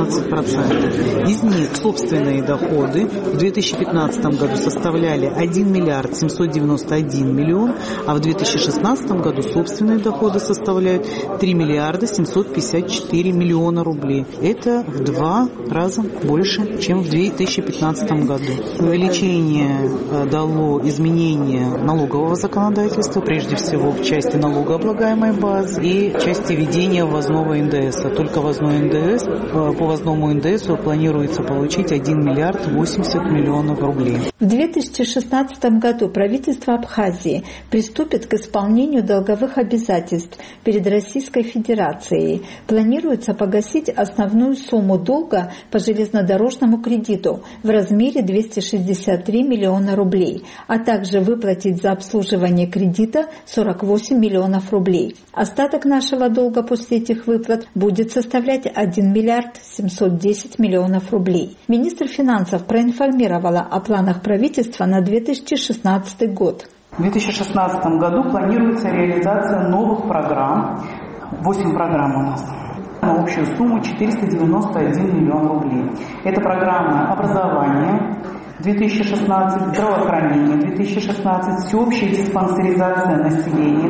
14%. Из них собственные доходы в 2015 году составляли 1 миллиард 791 миллион, а в 2016 году собственные доходы составляют 3 миллиарда 754 миллиона рублей. Это в 2 раза больше, чем в 2015 году. Увеличение дало изменение налогового законодательства, прежде всего в части налогооблагаемой базы и части введения ввозного НДС. Только ввозной НДС, по ввозному НДСу планируется получить 1 миллиард 80 миллионов рублей. В 2016 году правительство Абхазии приступит к исполнению долговых обязательств перед Российской Федерацией. Планируется погасить основную сумму долга по железнодорожному кредиту в размере 263 миллиона рублей, а также выплатить за обслуживание кредита 48 миллионов рублей. Остаток нашего долга после этих выплат будет составлять 1 миллиард 710 миллионов рублей. Министр финансов проинформировала о планах правительства на 2016 год. В 2016 году планируется реализация новых программ. 8 программ у нас. На общую сумму 491 миллион рублей. Это программа образования 2016, здравоохранение 2016, всеобщая диспансеризация населения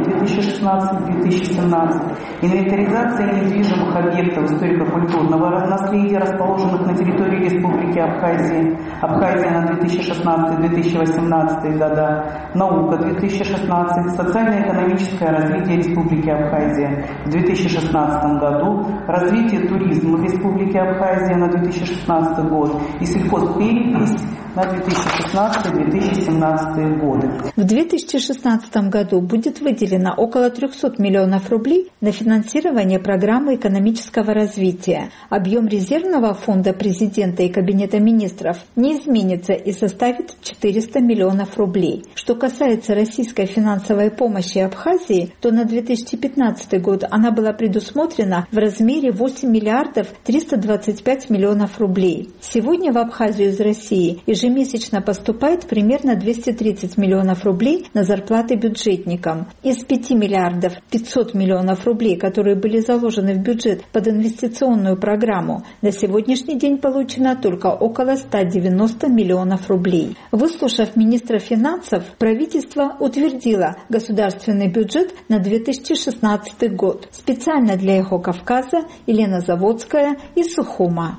2016-2017, инвентаризация недвижимых объектов историко-культурного наследия, расположенных на территории Республики Абхазия на 2016-2018 года, наука 2016, социально-экономическое развитие Республики Абхазия в 2016 году, развитие туризма в Республике Абхазия на 2016 год и сельхозперепись на 2016-2017 годы. В 2016 году будет выделено около 300 миллионов рублей на финансирование программы экономического развития. Объем резервного фонда президента и Кабинета министров не изменится и составит 400 миллионов рублей. Что касается российской финансовой помощи Абхазии, то на 2015 год она была предусмотрена в размере 8 миллиардов 325 миллионов рублей. Сегодня в Абхазию из России ежемесячно поступает примерно 230 миллионов рублей на зарплаты бюджетникам. Из 5 миллиардов 500 миллионов рублей, которые были заложены в бюджет под инвестиционную программу, на сегодняшний день получено только около 190 миллионов рублей. Выслушав министра финансов, правительство утвердило государственный бюджет на 2016 год. Специально для «Эхо Кавказа» Елена Заводская из Сухума.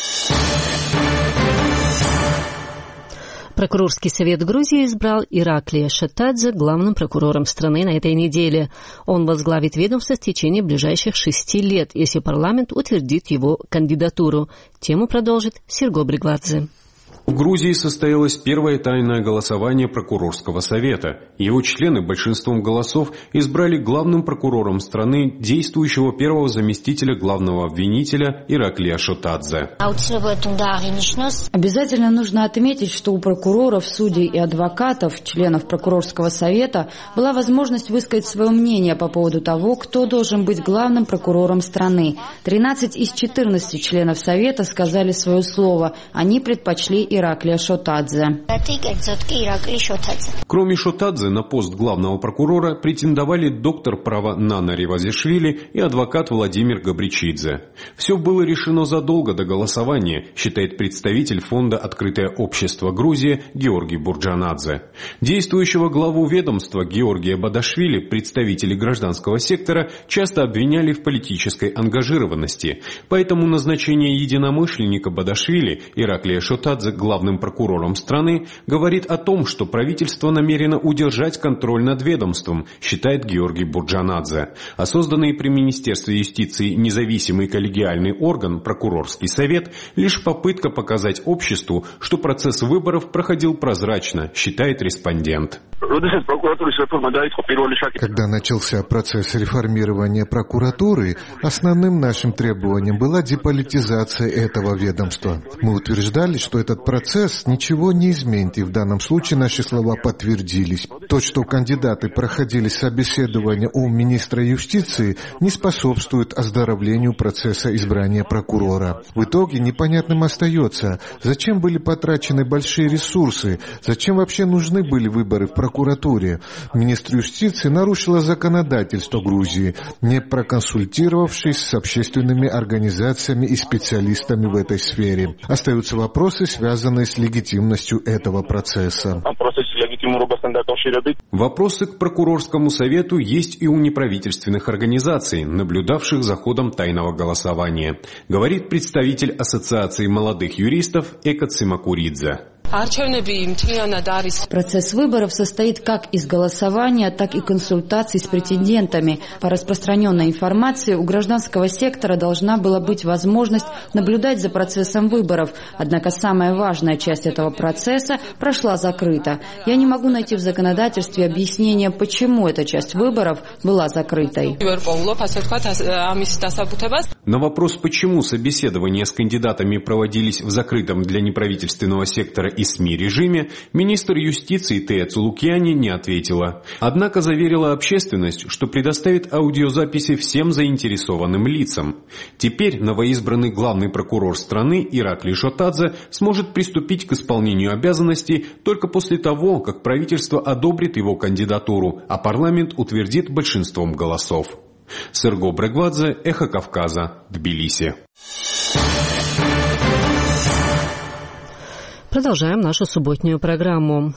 Прокурорский совет Грузии избрал Ираклия Шотадзе главным прокурором страны на этой неделе. Он возглавит ведомство в течение ближайших 6 лет, если парламент утвердит его кандидатуру. Тему продолжит Серго Бригвадзе. В Грузии состоялось первое тайное голосование прокурорского совета. Его члены большинством голосов избрали главным прокурором страны действующего первого заместителя главного обвинителя Ираклия Шотадзе. Обязательно нужно отметить, что у прокуроров, судей и адвокатов, членов прокурорского совета, была возможность высказать свое мнение по поводу того, кто должен быть главным прокурором страны. 13 из 14 членов совета сказали свое слово. Они предпочли Ираклия Шотадзе. Кроме Шотадзе на пост главного прокурора претендовали доктор права Нана Ревазишвили и адвокат Владимир Габричидзе. Все было решено задолго до голосования, считает представитель фонда «Открытое общество Грузия» Георгий Бурджанадзе. Действующего главу ведомства Георгия Бадашвили представители гражданского сектора часто обвиняли в политической ангажированности. Поэтому назначение единомышленника Бадашвили Ираклия Шотадзе главным главным прокурором страны, говорит о том, что правительство намерено удержать контроль над ведомством, считает Георгий Бурджанадзе. А созданный при Министерстве юстиции независимый коллегиальный орган, прокурорский совет, лишь попытка показать обществу, что процесс выборов проходил прозрачно, считает респондент. Когда начался процесс реформирования прокуратуры, основным нашим требованием была деполитизация этого ведомства. Мы утверждали, что этот процесс ничего не изменит, и в данном случае наши слова подтвердились. То, что кандидаты проходили собеседование у министра юстиции, не способствует оздоровлению процесса избрания прокурора. В итоге непонятным остается, зачем были потрачены большие ресурсы, зачем вообще нужны были выборы в прокуратуре. Министр юстиции нарушила законодательство Грузии, не проконсультировавшись с общественными организациями и специалистами в этой сфере. Остаются вопросы, связанные с легитимностью этого процесса. Вопросы к прокурорскому совету есть и у неправительственных организаций, наблюдавших за ходом тайного голосования, говорит представитель Ассоциации молодых юристов Эка Цимакуридзе. Процесс выборов состоит как из голосования, так и консультаций с претендентами. По распространенной информации, у гражданского сектора должна была быть возможность наблюдать за процессом выборов. Однако самая важная часть этого процесса прошла закрыто. Я не могу найти в законодательстве объяснения, почему эта часть выборов была закрытой. На вопрос, почему собеседования с кандидатами проводились в закрытом для неправительственного сектора и СМИ режиме, министр юстиции Тея Цулукьяни не ответила. Однако заверила общественность, что предоставит аудиозаписи всем заинтересованным лицам. Теперь новоизбранный главный прокурор страны Иракли Шотадзе сможет приступить к исполнению обязанностей только после того, как правительство одобрит его кандидатуру, а парламент утвердит большинством голосов. Серго Брегвадзе, Эхо Кавказа, Тбилиси. Продолжаем нашу субботнюю программу.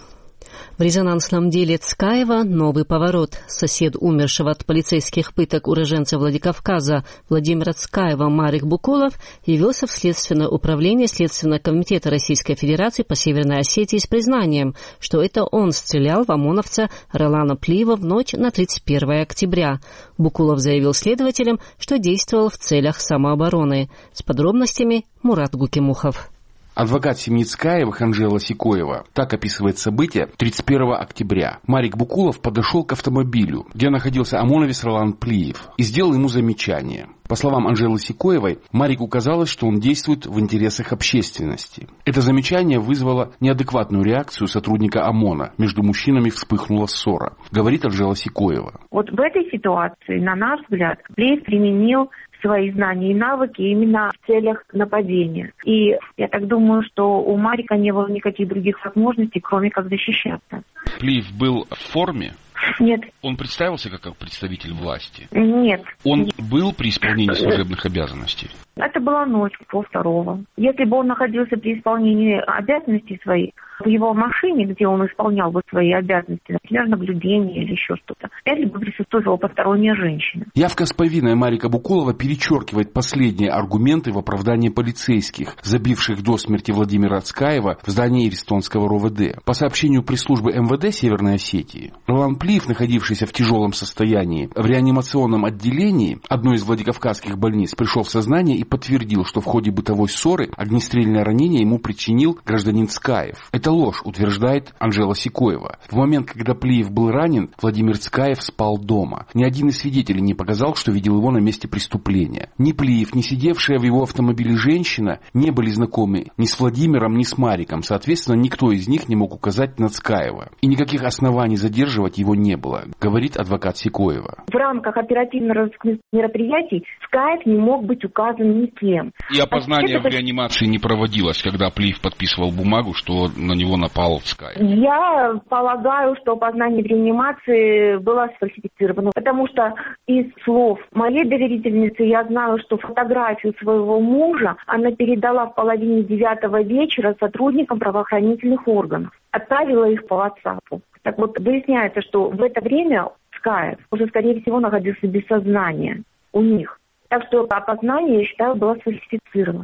В резонансном деле Цкаева новый поворот. Сосед умершего от полицейских пыток уроженца Владикавказа Владимира Цкаева Марик Букулов явился в Следственное управление Следственного комитета Российской Федерации по Северной Осетии с признанием, что это он стрелял в ОМОНовца Ролана Плиева в ночь на 31 октября. Букулов заявил следователям, что действовал в целях самообороны. С подробностями Мурат Гукимухов. Адвокат семьи Цкаевых Анжела Сикоева так описывает события 31 октября. Марик Букулов подошел к автомобилю, где находился ОМОНовец Ролан Плиев, и сделал ему замечание. По словам Анжелы Сикоевой, Марику казалось, что он действует в интересах общественности. Это замечание вызвало неадекватную реакцию сотрудника ОМОНа. Между мужчинами вспыхнула ссора, говорит Анжела Сикоева. Вот в этой ситуации, на наш взгляд, Плиев применил свои знания и навыки именно в целях нападения. И я так думаю, что у Марика не было никаких других возможностей, кроме как защищаться. Плиев был в форме? Нет. Он представился как представитель власти? Нет. Он был при исполнении служебных обязанностей? Это была ночь по 2-го. Если бы он находился при исполнении обязанностей своих, в его машине, где он исполнял бы свои обязанности, например, наблюдение или еще что-то, вряд ли бы присутствовала посторонняя женщина. Явка с повинной Марика Букулова перечеркивает последние аргументы в оправдании полицейских, забивших до смерти Владимира Цкаева в здании Эстонского РОВД. По сообщению пресс-службы МВД Северной Осетии, Ролан Плиев, находившийся в тяжелом состоянии в реанимационном отделении одной из владикавказских больниц, пришел в сознание и подтвердил, что в ходе бытовой ссоры огнестрельное ранение ему причинил гражданин Цкаев. Это ложь, утверждает Анжела Сикоева. В момент, когда Плиев был ранен, Владимир Цкаев спал дома. Ни один из свидетелей не показал, что видел его на месте преступления. Ни Плиев, ни сидевшая в его автомобиле женщина не были знакомы ни с Владимиром, ни с Мариком. Соответственно, никто из них не мог указать на Цкаева. И никаких оснований задерживать его не было, говорит адвокат Сикоева. В рамках оперативно-розыскных мероприятий Цкаев не мог быть указан никем. И опознание в реанимации не проводилось, когда Плиев подписывал бумагу, что на него напал Цкаев? Я полагаю, что опознание в реанимации было сфальсифицировано, потому что из слов моей доверительницы я знаю, что фотографию своего мужа она передала в 8:30 вечера сотрудникам правоохранительных органов. Отправила их по WhatsApp. Так вот, выясняется, что в это время Цкаев уже, скорее всего, находился без сознания у них. Так что опознание, я считаю, было сфальсифицировано.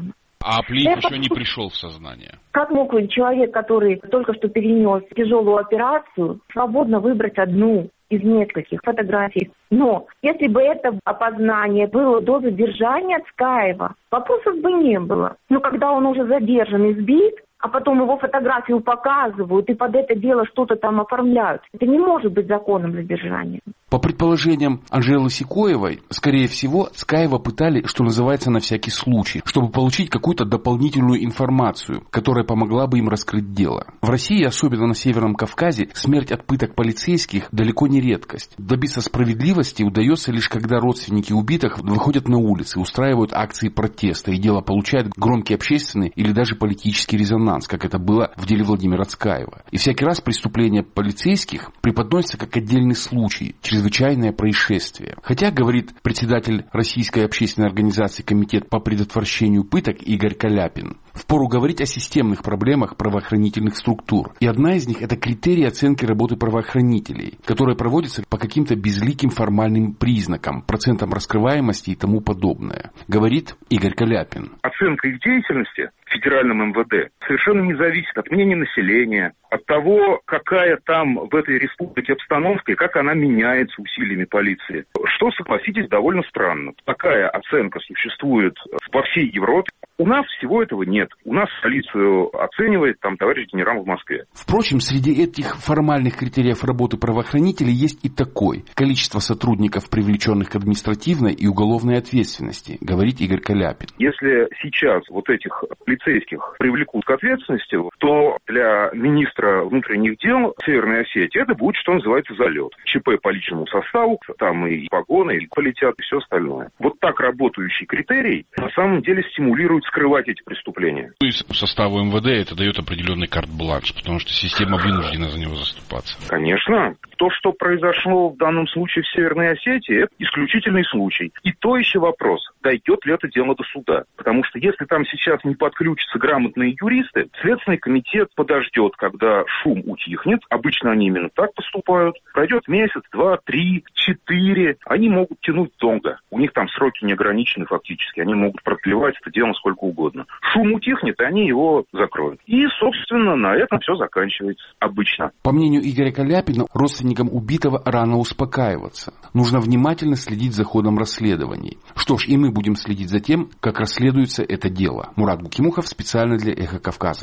А Аплиев еще не пришел в сознание. Как мог человек, который только что перенес тяжелую операцию, свободно выбрать одну из нескольких фотографий? Но если бы это опознание было до задержания Цкаева, вопросов бы не было. Но когда он уже задержан и сбит, а потом его фотографию показывают и под это дело что-то там оформляют, это не может быть законным задержанием. По предположениям Анжелы Сикоевой, скорее всего, Цкаева пытали, что называется, на всякий случай, чтобы получить какую-то дополнительную информацию, которая помогла бы им раскрыть дело. В России, особенно на Северном Кавказе, смерть от пыток полицейских далеко не редкость. Добиться справедливости удается лишь когда родственники убитых выходят на улицы, устраивают акции протеста, и дело получает громкий общественный или даже политический резонанс, как это было в деле Владимира Цкаева. И всякий раз преступление полицейских преподносится как отдельный случай, чрезвычайное происшествие. Хотя, говорит председатель Российской общественной организации Комитет по предотвращению пыток Игорь Каляпин, впору говорить о системных проблемах правоохранительных структур. И одна из них – это критерии оценки работы правоохранителей, которые проводятся по каким-то безликим формальным признакам, процентам раскрываемости и тому подобное. Говорит Игорь Каляпин. Оценка их деятельности в федеральном МВД совершенно не зависит от мнения населения, от того, какая там в этой республике обстановка и как она меняется усилиями полиции. Что, согласитесь, довольно странно. Такая оценка существует во всей Европе. У нас всего этого нет. У нас полицию оценивает там товарищ генерал в Москве. Впрочем, среди этих формальных критериев работы правоохранителей есть и такой. Количество сотрудников, привлеченных к административной и уголовной ответственности, говорит Игорь Каляпин. Если сейчас вот этих полицейских привлекут к ответственности, то для министра внутренних дел Северной Осетии это будет, что называется, залет. ЧП по личному составу, там и погоны, и полетят, и все остальное. Вот так работающий критерий на самом деле стимулирует скрывать эти преступления. То есть составу МВД это дает определенный карт-бланш, потому что система вынуждена за него заступаться. Конечно. То, что произошло в данном случае в Северной Осетии, это исключительный случай. И то еще вопрос, дойдет ли это дело до суда. Потому что если там сейчас не подключатся грамотные юристы, Следственный комитет подождет, когда шум утихнет. Обычно они именно так поступают. Пройдет месяц, 2, 3, 4. Они могут тянуть долго. У них там сроки не ограничены фактически. Они могут продлевать это дело сколько угодно. Шум утихнет, и они его закроют. И, собственно, на этом все заканчивается обычно. По мнению Игоря Каляпина, родственникам убитого рано успокаиваться. Нужно внимательно следить за ходом расследований. Что ж, и мы будем следить за тем, как расследуется это дело. Мурат Гукимухов специально для «Эхо Кавказа».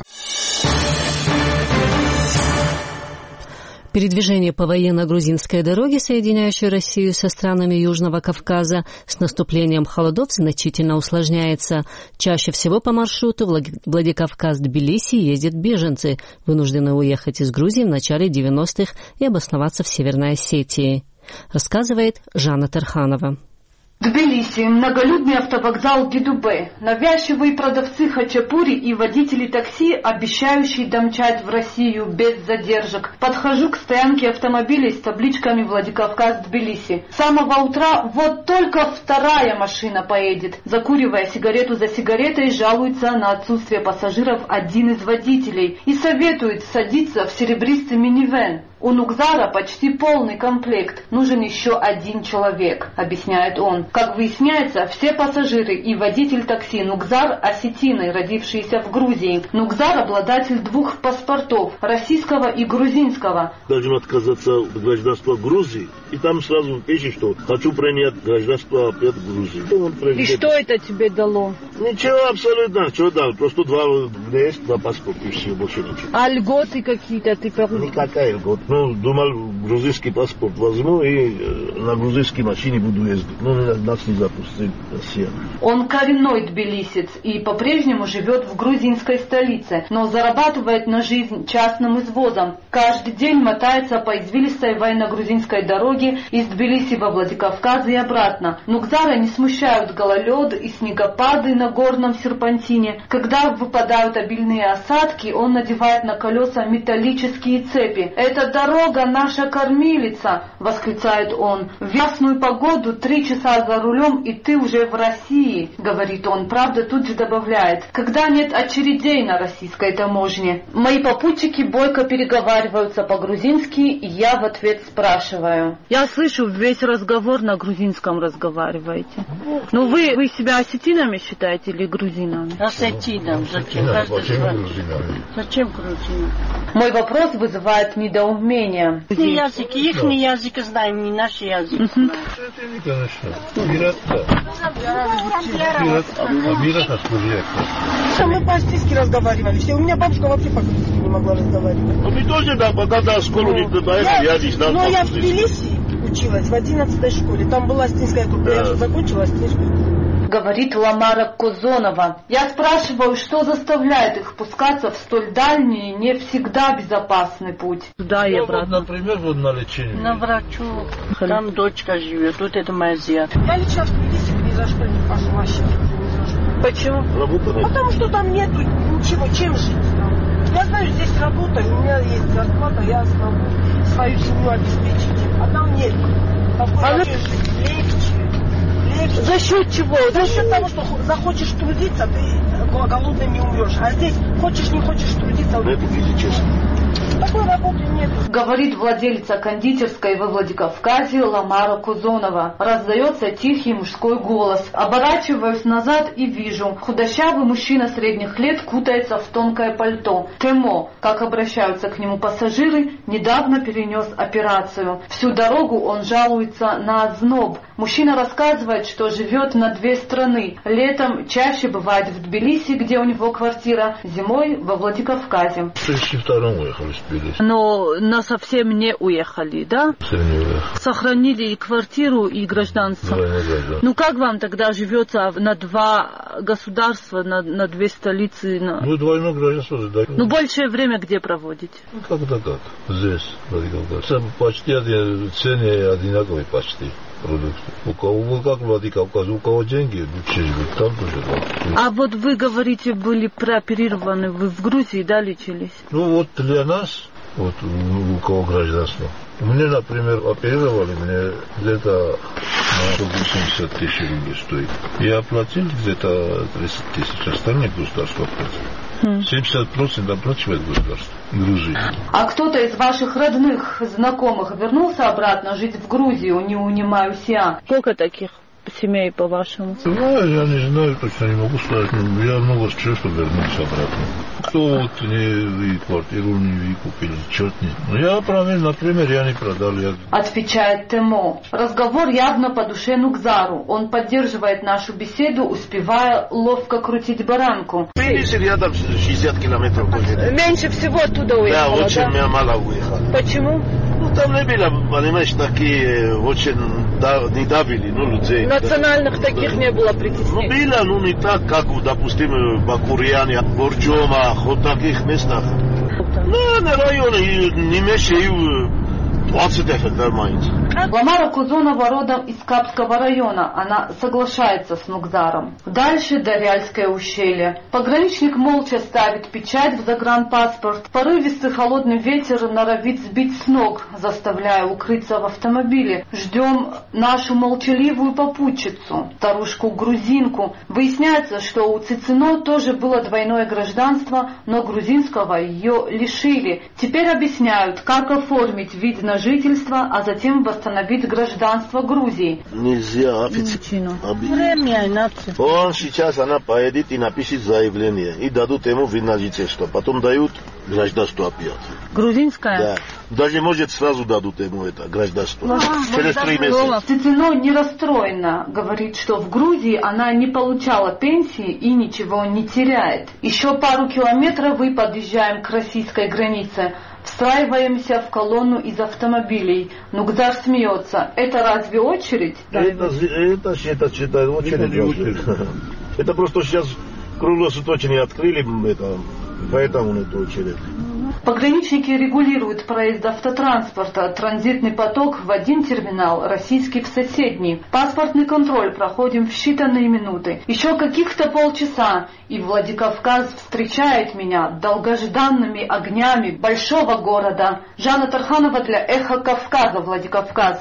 Передвижение по военно-грузинской дороге, соединяющей Россию со странами Южного Кавказа, с наступлением холодов значительно усложняется. Чаще всего по маршруту Владикавказ-Тбилиси ездят беженцы, вынужденные уехать из Грузии в начале 90-х и обосноваться в Северной Осетии. Рассказывает Жанна Тарханова. Тбилиси, многолюдный автовокзал Дидубе, навязчивые продавцы хачапури и водители такси, обещающие домчать в Россию без задержек. Подхожу к стоянке автомобилей с табличками Владикавказ-Тбилиси. С самого утра вот только вторая машина поедет. Закуривая сигарету за сигаретой, жалуется на отсутствие пассажиров один из водителей и советует садиться в серебристый минивэн. У Нукзара почти полный комплект, нужен еще один человек, объясняет он. Как выясняется, все пассажиры и водитель такси Нукзар осетины, родившиеся в Грузии. Нукзар обладатель 2 паспортов, российского и грузинского. Должен отказаться от гражданства Грузии, и там сразу пишет, что хочу принять гражданство опять Грузии. И что это тебе дало? Ничего абсолютно, что дал, просто 2 паспорта и все, больше ничего. А льготы какие-то ты получил? Никакая льгота. Думал, грузинский паспорт возьму и на грузинской машине буду ездить. Нас не запустили Россия. Он коренной тбилисец и по-прежнему живет в грузинской столице, но зарабатывает на жизнь частным извозом. Каждый день мотается по извилистой военно-грузинской дороге из Тбилиси во Владикавказ и обратно. Нукзара не смущают гололед и снегопады на горном серпантине. Когда выпадают обильные осадки, он надевает на колеса металлические цепи. Это дорога наша кормилица!» — восклицает он. «В ясную погоду 3 часа за рулем, и ты уже в России!» — говорит он. Правда, тут же добавляет: «Когда нет очередей на российской таможне?» Мои попутчики бойко переговариваются по-грузински, и я в ответ спрашиваю: «Я слышу, весь разговор на грузинском разговариваете. Ну вы себя осетинами считаете или грузинами?» Осетинам. Зачем грузинам? Мой вопрос вызывает недоумение. Их язык знаем, не наш язык знаем. Мы по-астийски разговаривали все. У меня бабушка вообще по-грузински не могла разговаривать. Мы тоже, когда в школу не туда язык знал. Но я в Тбилиси училась в 11 школе. Там была астинская группа. Я же закончила астинскую. Говорит Ламара Козонова. Я спрашиваю, что заставляет их пускаться в столь дальний, не всегда безопасный путь. Да, я брат. Например, вот на лечение. На врачу. Там дочка живет, тут это моя зять. Я лично в Тбилиси ни за что не пошла. Почему? Потому что там нету ничего, чем жить. Я знаю, здесь работаю, у меня есть зарплата, я смогу свою семью обеспечить. А там нет. Легче. За счет чего? За счет того, что захочешь трудиться, ты голодным не умрешь. А здесь хочешь, не хочешь трудиться, такой работы нет. Говорит владелица кондитерской во Владикавказе Ламара Кузонова. Раздается тихий мужской голос. Оборачиваюсь назад и вижу: худощавый мужчина средних лет кутается в тонкое пальто. Темо, как обращаются к нему пассажиры, недавно перенес операцию. Всю дорогу он жалуется на озноб. Мужчина рассказывает, что живет на 2 страны. Летом чаще бывает в Тбилиси, где у него квартира, зимой во Владикавказе. В 1932 уехали в Тбилиси. Но насовсем не уехали, да? Все не уехали. Сохранили и квартиру, и гражданство. Да. Ну как вам тогда живется на 2 государства, на 2 столицы? Ну, двойное гражданство задают. Ну, большее время где проводите? Ну, как-то так. Здесь, в Владикавказе. Почти цены одинаковые, почти. Продукты. У кого как Владикавказ, у кого деньги, лучше живут, там тоже так. А вот вы говорите, были прооперированы, вы в Грузии, да, лечились? Ну вот для нас, вот у кого гражданство. Мне, например, оперировали, мне где-то 180 тысяч рублей стоит. Я оплатил где-то 30 тысяч, остальные государство оплатили. 70% оплачивает государство Грузии. А кто-то из ваших родных, знакомых вернулся обратно жить в Грузию, не унимаюсь я? Сколько таких семей, по-вашему? Ну, я не знаю, точно не могу сказать. Я много чего, что вернулся обратно. Кто вот не квартиру не купили, черт не. Ну, я, например, я не продал. Отвечает Темо. Разговор явно по душе Нугзару. Он поддерживает нашу беседу, успевая ловко крутить баранку. Тбилиси рядом 60 километров. Меньше всего оттуда уехало, да? Очень мало уехало. Почему? Ну, там не было, понимаешь, такие очень не давили, людей. Национальных таких не было притеснений? Ну, было, но не так, как, допустим, в Бакурьяне, Борджома, вот таких местах. Ну, на районе не меньше 20 нормально. Ламара Кузонова родом из Капского района. Она соглашается с Нугзаром. Дальше Даряльское ущелье. Пограничник молча ставит печать в загранпаспорт. Порывистый холодный ветер норовит сбить с ног, заставляя укрыться в автомобиле. Ждем нашу молчаливую попутчицу, старушку-грузинку. Выясняется, что у Цицino тоже было двойное гражданство, но грузинского ее лишили. Теперь объясняют, как оформить вид на жительство, а затем восстановить гражданство Грузии. Нельзя официально. Он сейчас она поедет и напишет заявление. И дадут ему вид на жительство. Потом дают гражданство опять. Грузинское? Да. Даже, может, сразу дадут ему это гражданство. Через 3 месяца. Цицino не расстроена. Говорит, что в Грузии она не получала пенсии и ничего не теряет. Еще пару километров и подъезжаем к российской границе. Встраиваемся в колонну из автомобилей. Нугзар смеется. Это разве очередь? Это очередь. Это просто сейчас круглосуточно открыли, поэтому это очередь. Пограничники регулируют проезд автотранспорта, транзитный поток в один терминал, российский в соседний. Паспортный контроль проходим в считанные минуты. Еще каких-то полчаса, и Владикавказ встречает меня долгожданными огнями большого города. Жанна Тарханова для «Эхо Кавказа», Владикавказ.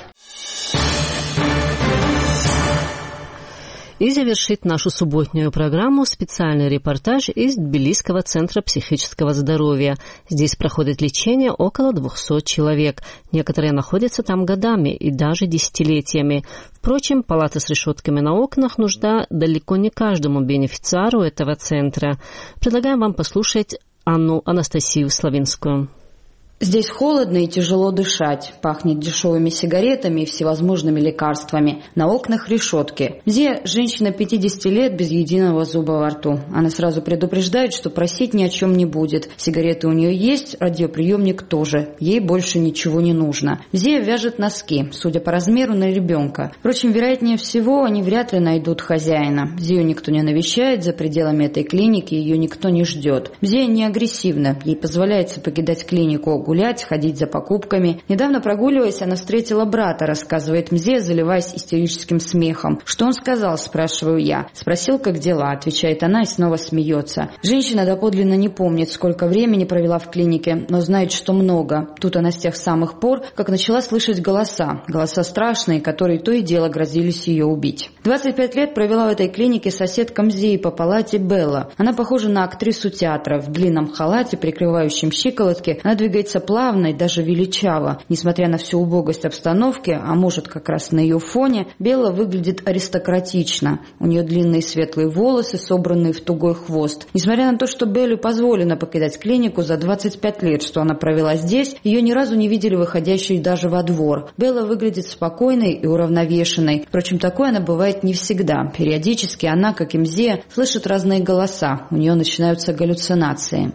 И завершит нашу субботнюю программу специальный репортаж из Тбилисского центра психического здоровья. Здесь проходит лечение около 200 человек. Некоторые находятся там годами и даже десятилетиями. Впрочем, палаты с решетками на окнах нужна далеко не каждому бенефициару этого центра. Предлагаем вам послушать Анастасию Славинскую. Здесь холодно и тяжело дышать, пахнет дешевыми сигаретами и всевозможными лекарствами. На окнах решетки. Мзе – женщина 50 лет без единого зуба во рту. Она сразу предупреждает, что просить ни о чем не будет. Сигареты у нее есть, радиоприемник тоже. Ей больше ничего не нужно. Мзе вяжет носки, судя по размеру, на ребенка. Впрочем, вероятнее всего, они вряд ли найдут хозяина. Мзею никто не навещает, за пределами этой клиники ее никто не ждет. Мзе не агрессивна, ей позволяется покидать клинику, гулять, ходить за покупками. Недавно прогуливаясь, она встретила брата, рассказывает Мзе, заливаясь истерическим смехом. «Что он сказал?» – спрашиваю я. «Спросил, как дела?» – отвечает она и снова смеется. Женщина доподлинно не помнит, сколько времени провела в клинике, но знает, что много. Тут она с тех самых пор, как начала слышать голоса. Голоса страшные, которые то и дело грозились ее убить. 25 лет провела в этой клинике соседка Мзе по палате Белла. Она похожа на актрису театра. В длинном халате, прикрывающем щиколотки, она двигается плавно и даже величаво. Несмотря на всю убогость обстановки, а может как раз на ее фоне, Белла выглядит аристократично. У нее длинные светлые волосы, собранные в тугой хвост. Несмотря на то, что Белле позволено покидать клинику за 25 лет, что она провела здесь, ее ни разу не видели выходящей даже во двор. Белла выглядит спокойной и уравновешенной. Впрочем, такой она бывает не всегда. Периодически она, как и Мзе, слышит разные голоса. У нее начинаются галлюцинации.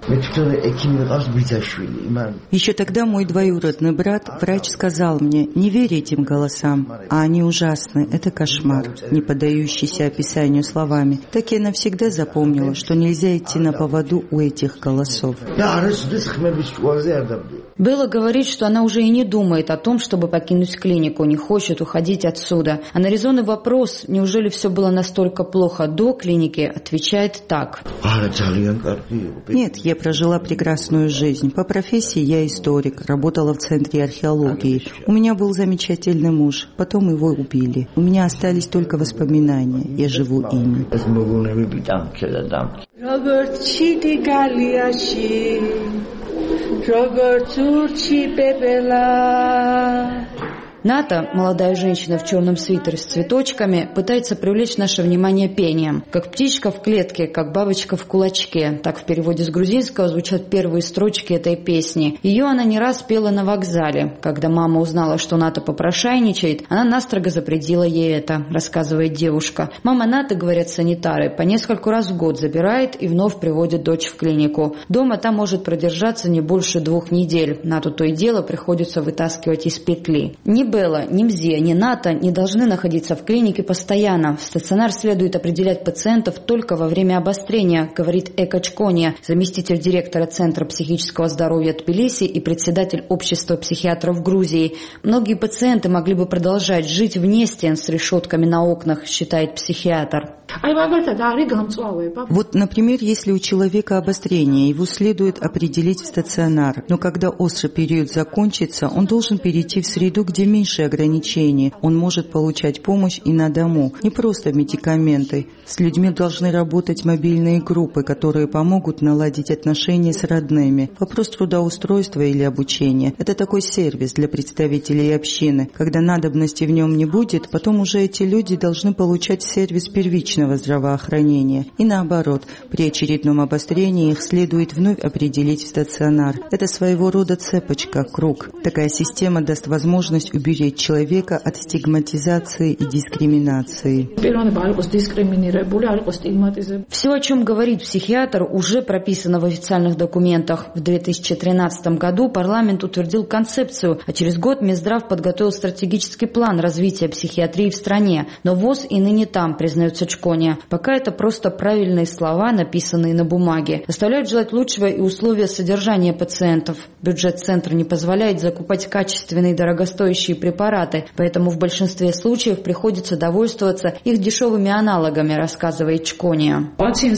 Еще тогда мой двоюродный брат, врач, сказал мне: не верь этим голосам, а они ужасны, это кошмар, не поддающийся описанию словами. Так я навсегда запомнила, что нельзя идти на поводу у этих голосов. Белла говорит, что она уже и не думает о том, чтобы покинуть клинику, не хочет уходить отсюда. А на резонный вопрос, неужели все было настолько плохо до клиники, отвечает так. Нет, я прожила прекрасную жизнь. По профессии я историк, работала в Центре археологии. У меня был замечательный муж, потом его убили. У меня остались только воспоминания, я живу ими. Ната, молодая женщина в черном свитере с цветочками, пытается привлечь наше внимание пением. Как птичка в клетке, как бабочка в кулачке. Так в переводе с грузинского звучат первые строчки этой песни. Ее она не раз пела на вокзале. Когда мама узнала, что Ната попрошайничает, она настрого запретила ей это, рассказывает девушка. Мама Наты, говорят санитары, по нескольку раз в год забирает и вновь приводит дочь в клинику. Дома та может продержаться не больше 2 недель. Нату то и дело приходится вытаскивать из петли. Ни Белла, ни Мзе, ни Ната не должны находиться в клинике постоянно. В стационар следует определять пациентов только во время обострения, говорит Эка Чкония, заместитель директора Центра психического здоровья Тбилиси и председатель общества психиатров Грузии. Многие пациенты могли бы продолжать жить вне стен с решетками на окнах, считает психиатр. Вот, например, если у человека обострение, его следует определить в стационар. Но когда острый период закончится, он должен перейти в среду, где меньше ограничений. Он может получать помощь и на дому, не просто медикаменты. С людьми должны работать мобильные группы, которые помогут наладить отношения с родными. Вопрос трудоустройства или обучения – это такой сервис для представителей общины. Когда надобности в нем не будет, потом уже эти люди должны получать сервис первичного здравоохранения. И наоборот, при очередном обострении их следует вновь определить в стационар. Это своего рода цепочка, круг. Такая система даст возможность уберечь человека от стигматизации и дискриминации. Все, о чем говорит психиатр, уже прописано в официальных документах. В 2013 году парламент утвердил концепцию, а через год Минздрав подготовил стратегический план развития психиатрии в стране. Но ВОЗ и ныне там, признается Чко. Чкония. Пока это просто правильные слова, написанные на бумаге. Оставляют желать лучшего и условия содержания пациентов. Бюджет центра не позволяет закупать качественные и дорогостоящие препараты, поэтому в большинстве случаев приходится довольствоваться их дешевыми аналогами, рассказывает Чкония.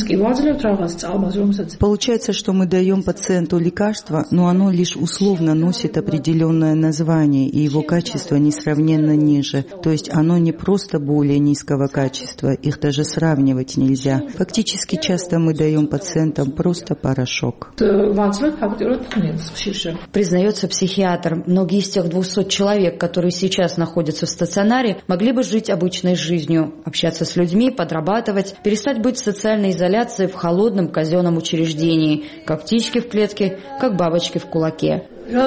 Получается, что мы даем пациенту лекарство, но оно лишь условно носит определенное название, и его качество несравненно ниже. То есть оно не просто более низкого качества, их даже сравнивать нельзя. Фактически часто мы даем пациентам просто порошок. Признается психиатр, многие из тех 200 человек, которые сейчас находятся в стационаре, могли бы жить обычной жизнью, общаться с людьми, подрабатывать, перестать быть в социальной изоляции в холодном казенном учреждении, как птички в клетке, как бабочки в кулаке.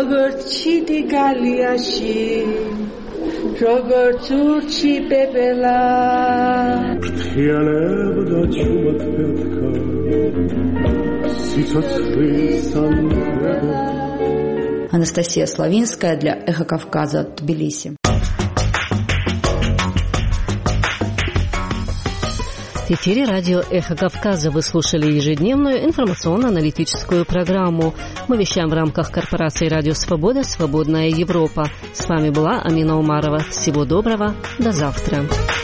Анастасия Славинская для «Эхо Кавказа», Тбилиси. В эфире радио «Эхо Кавказа». Вы слушали ежедневную информационно-аналитическую программу. Мы вещаем в рамках корпорации «Радио Свобода. Свободная Европа». С вами была Амина Умарова. Всего доброго. До завтра.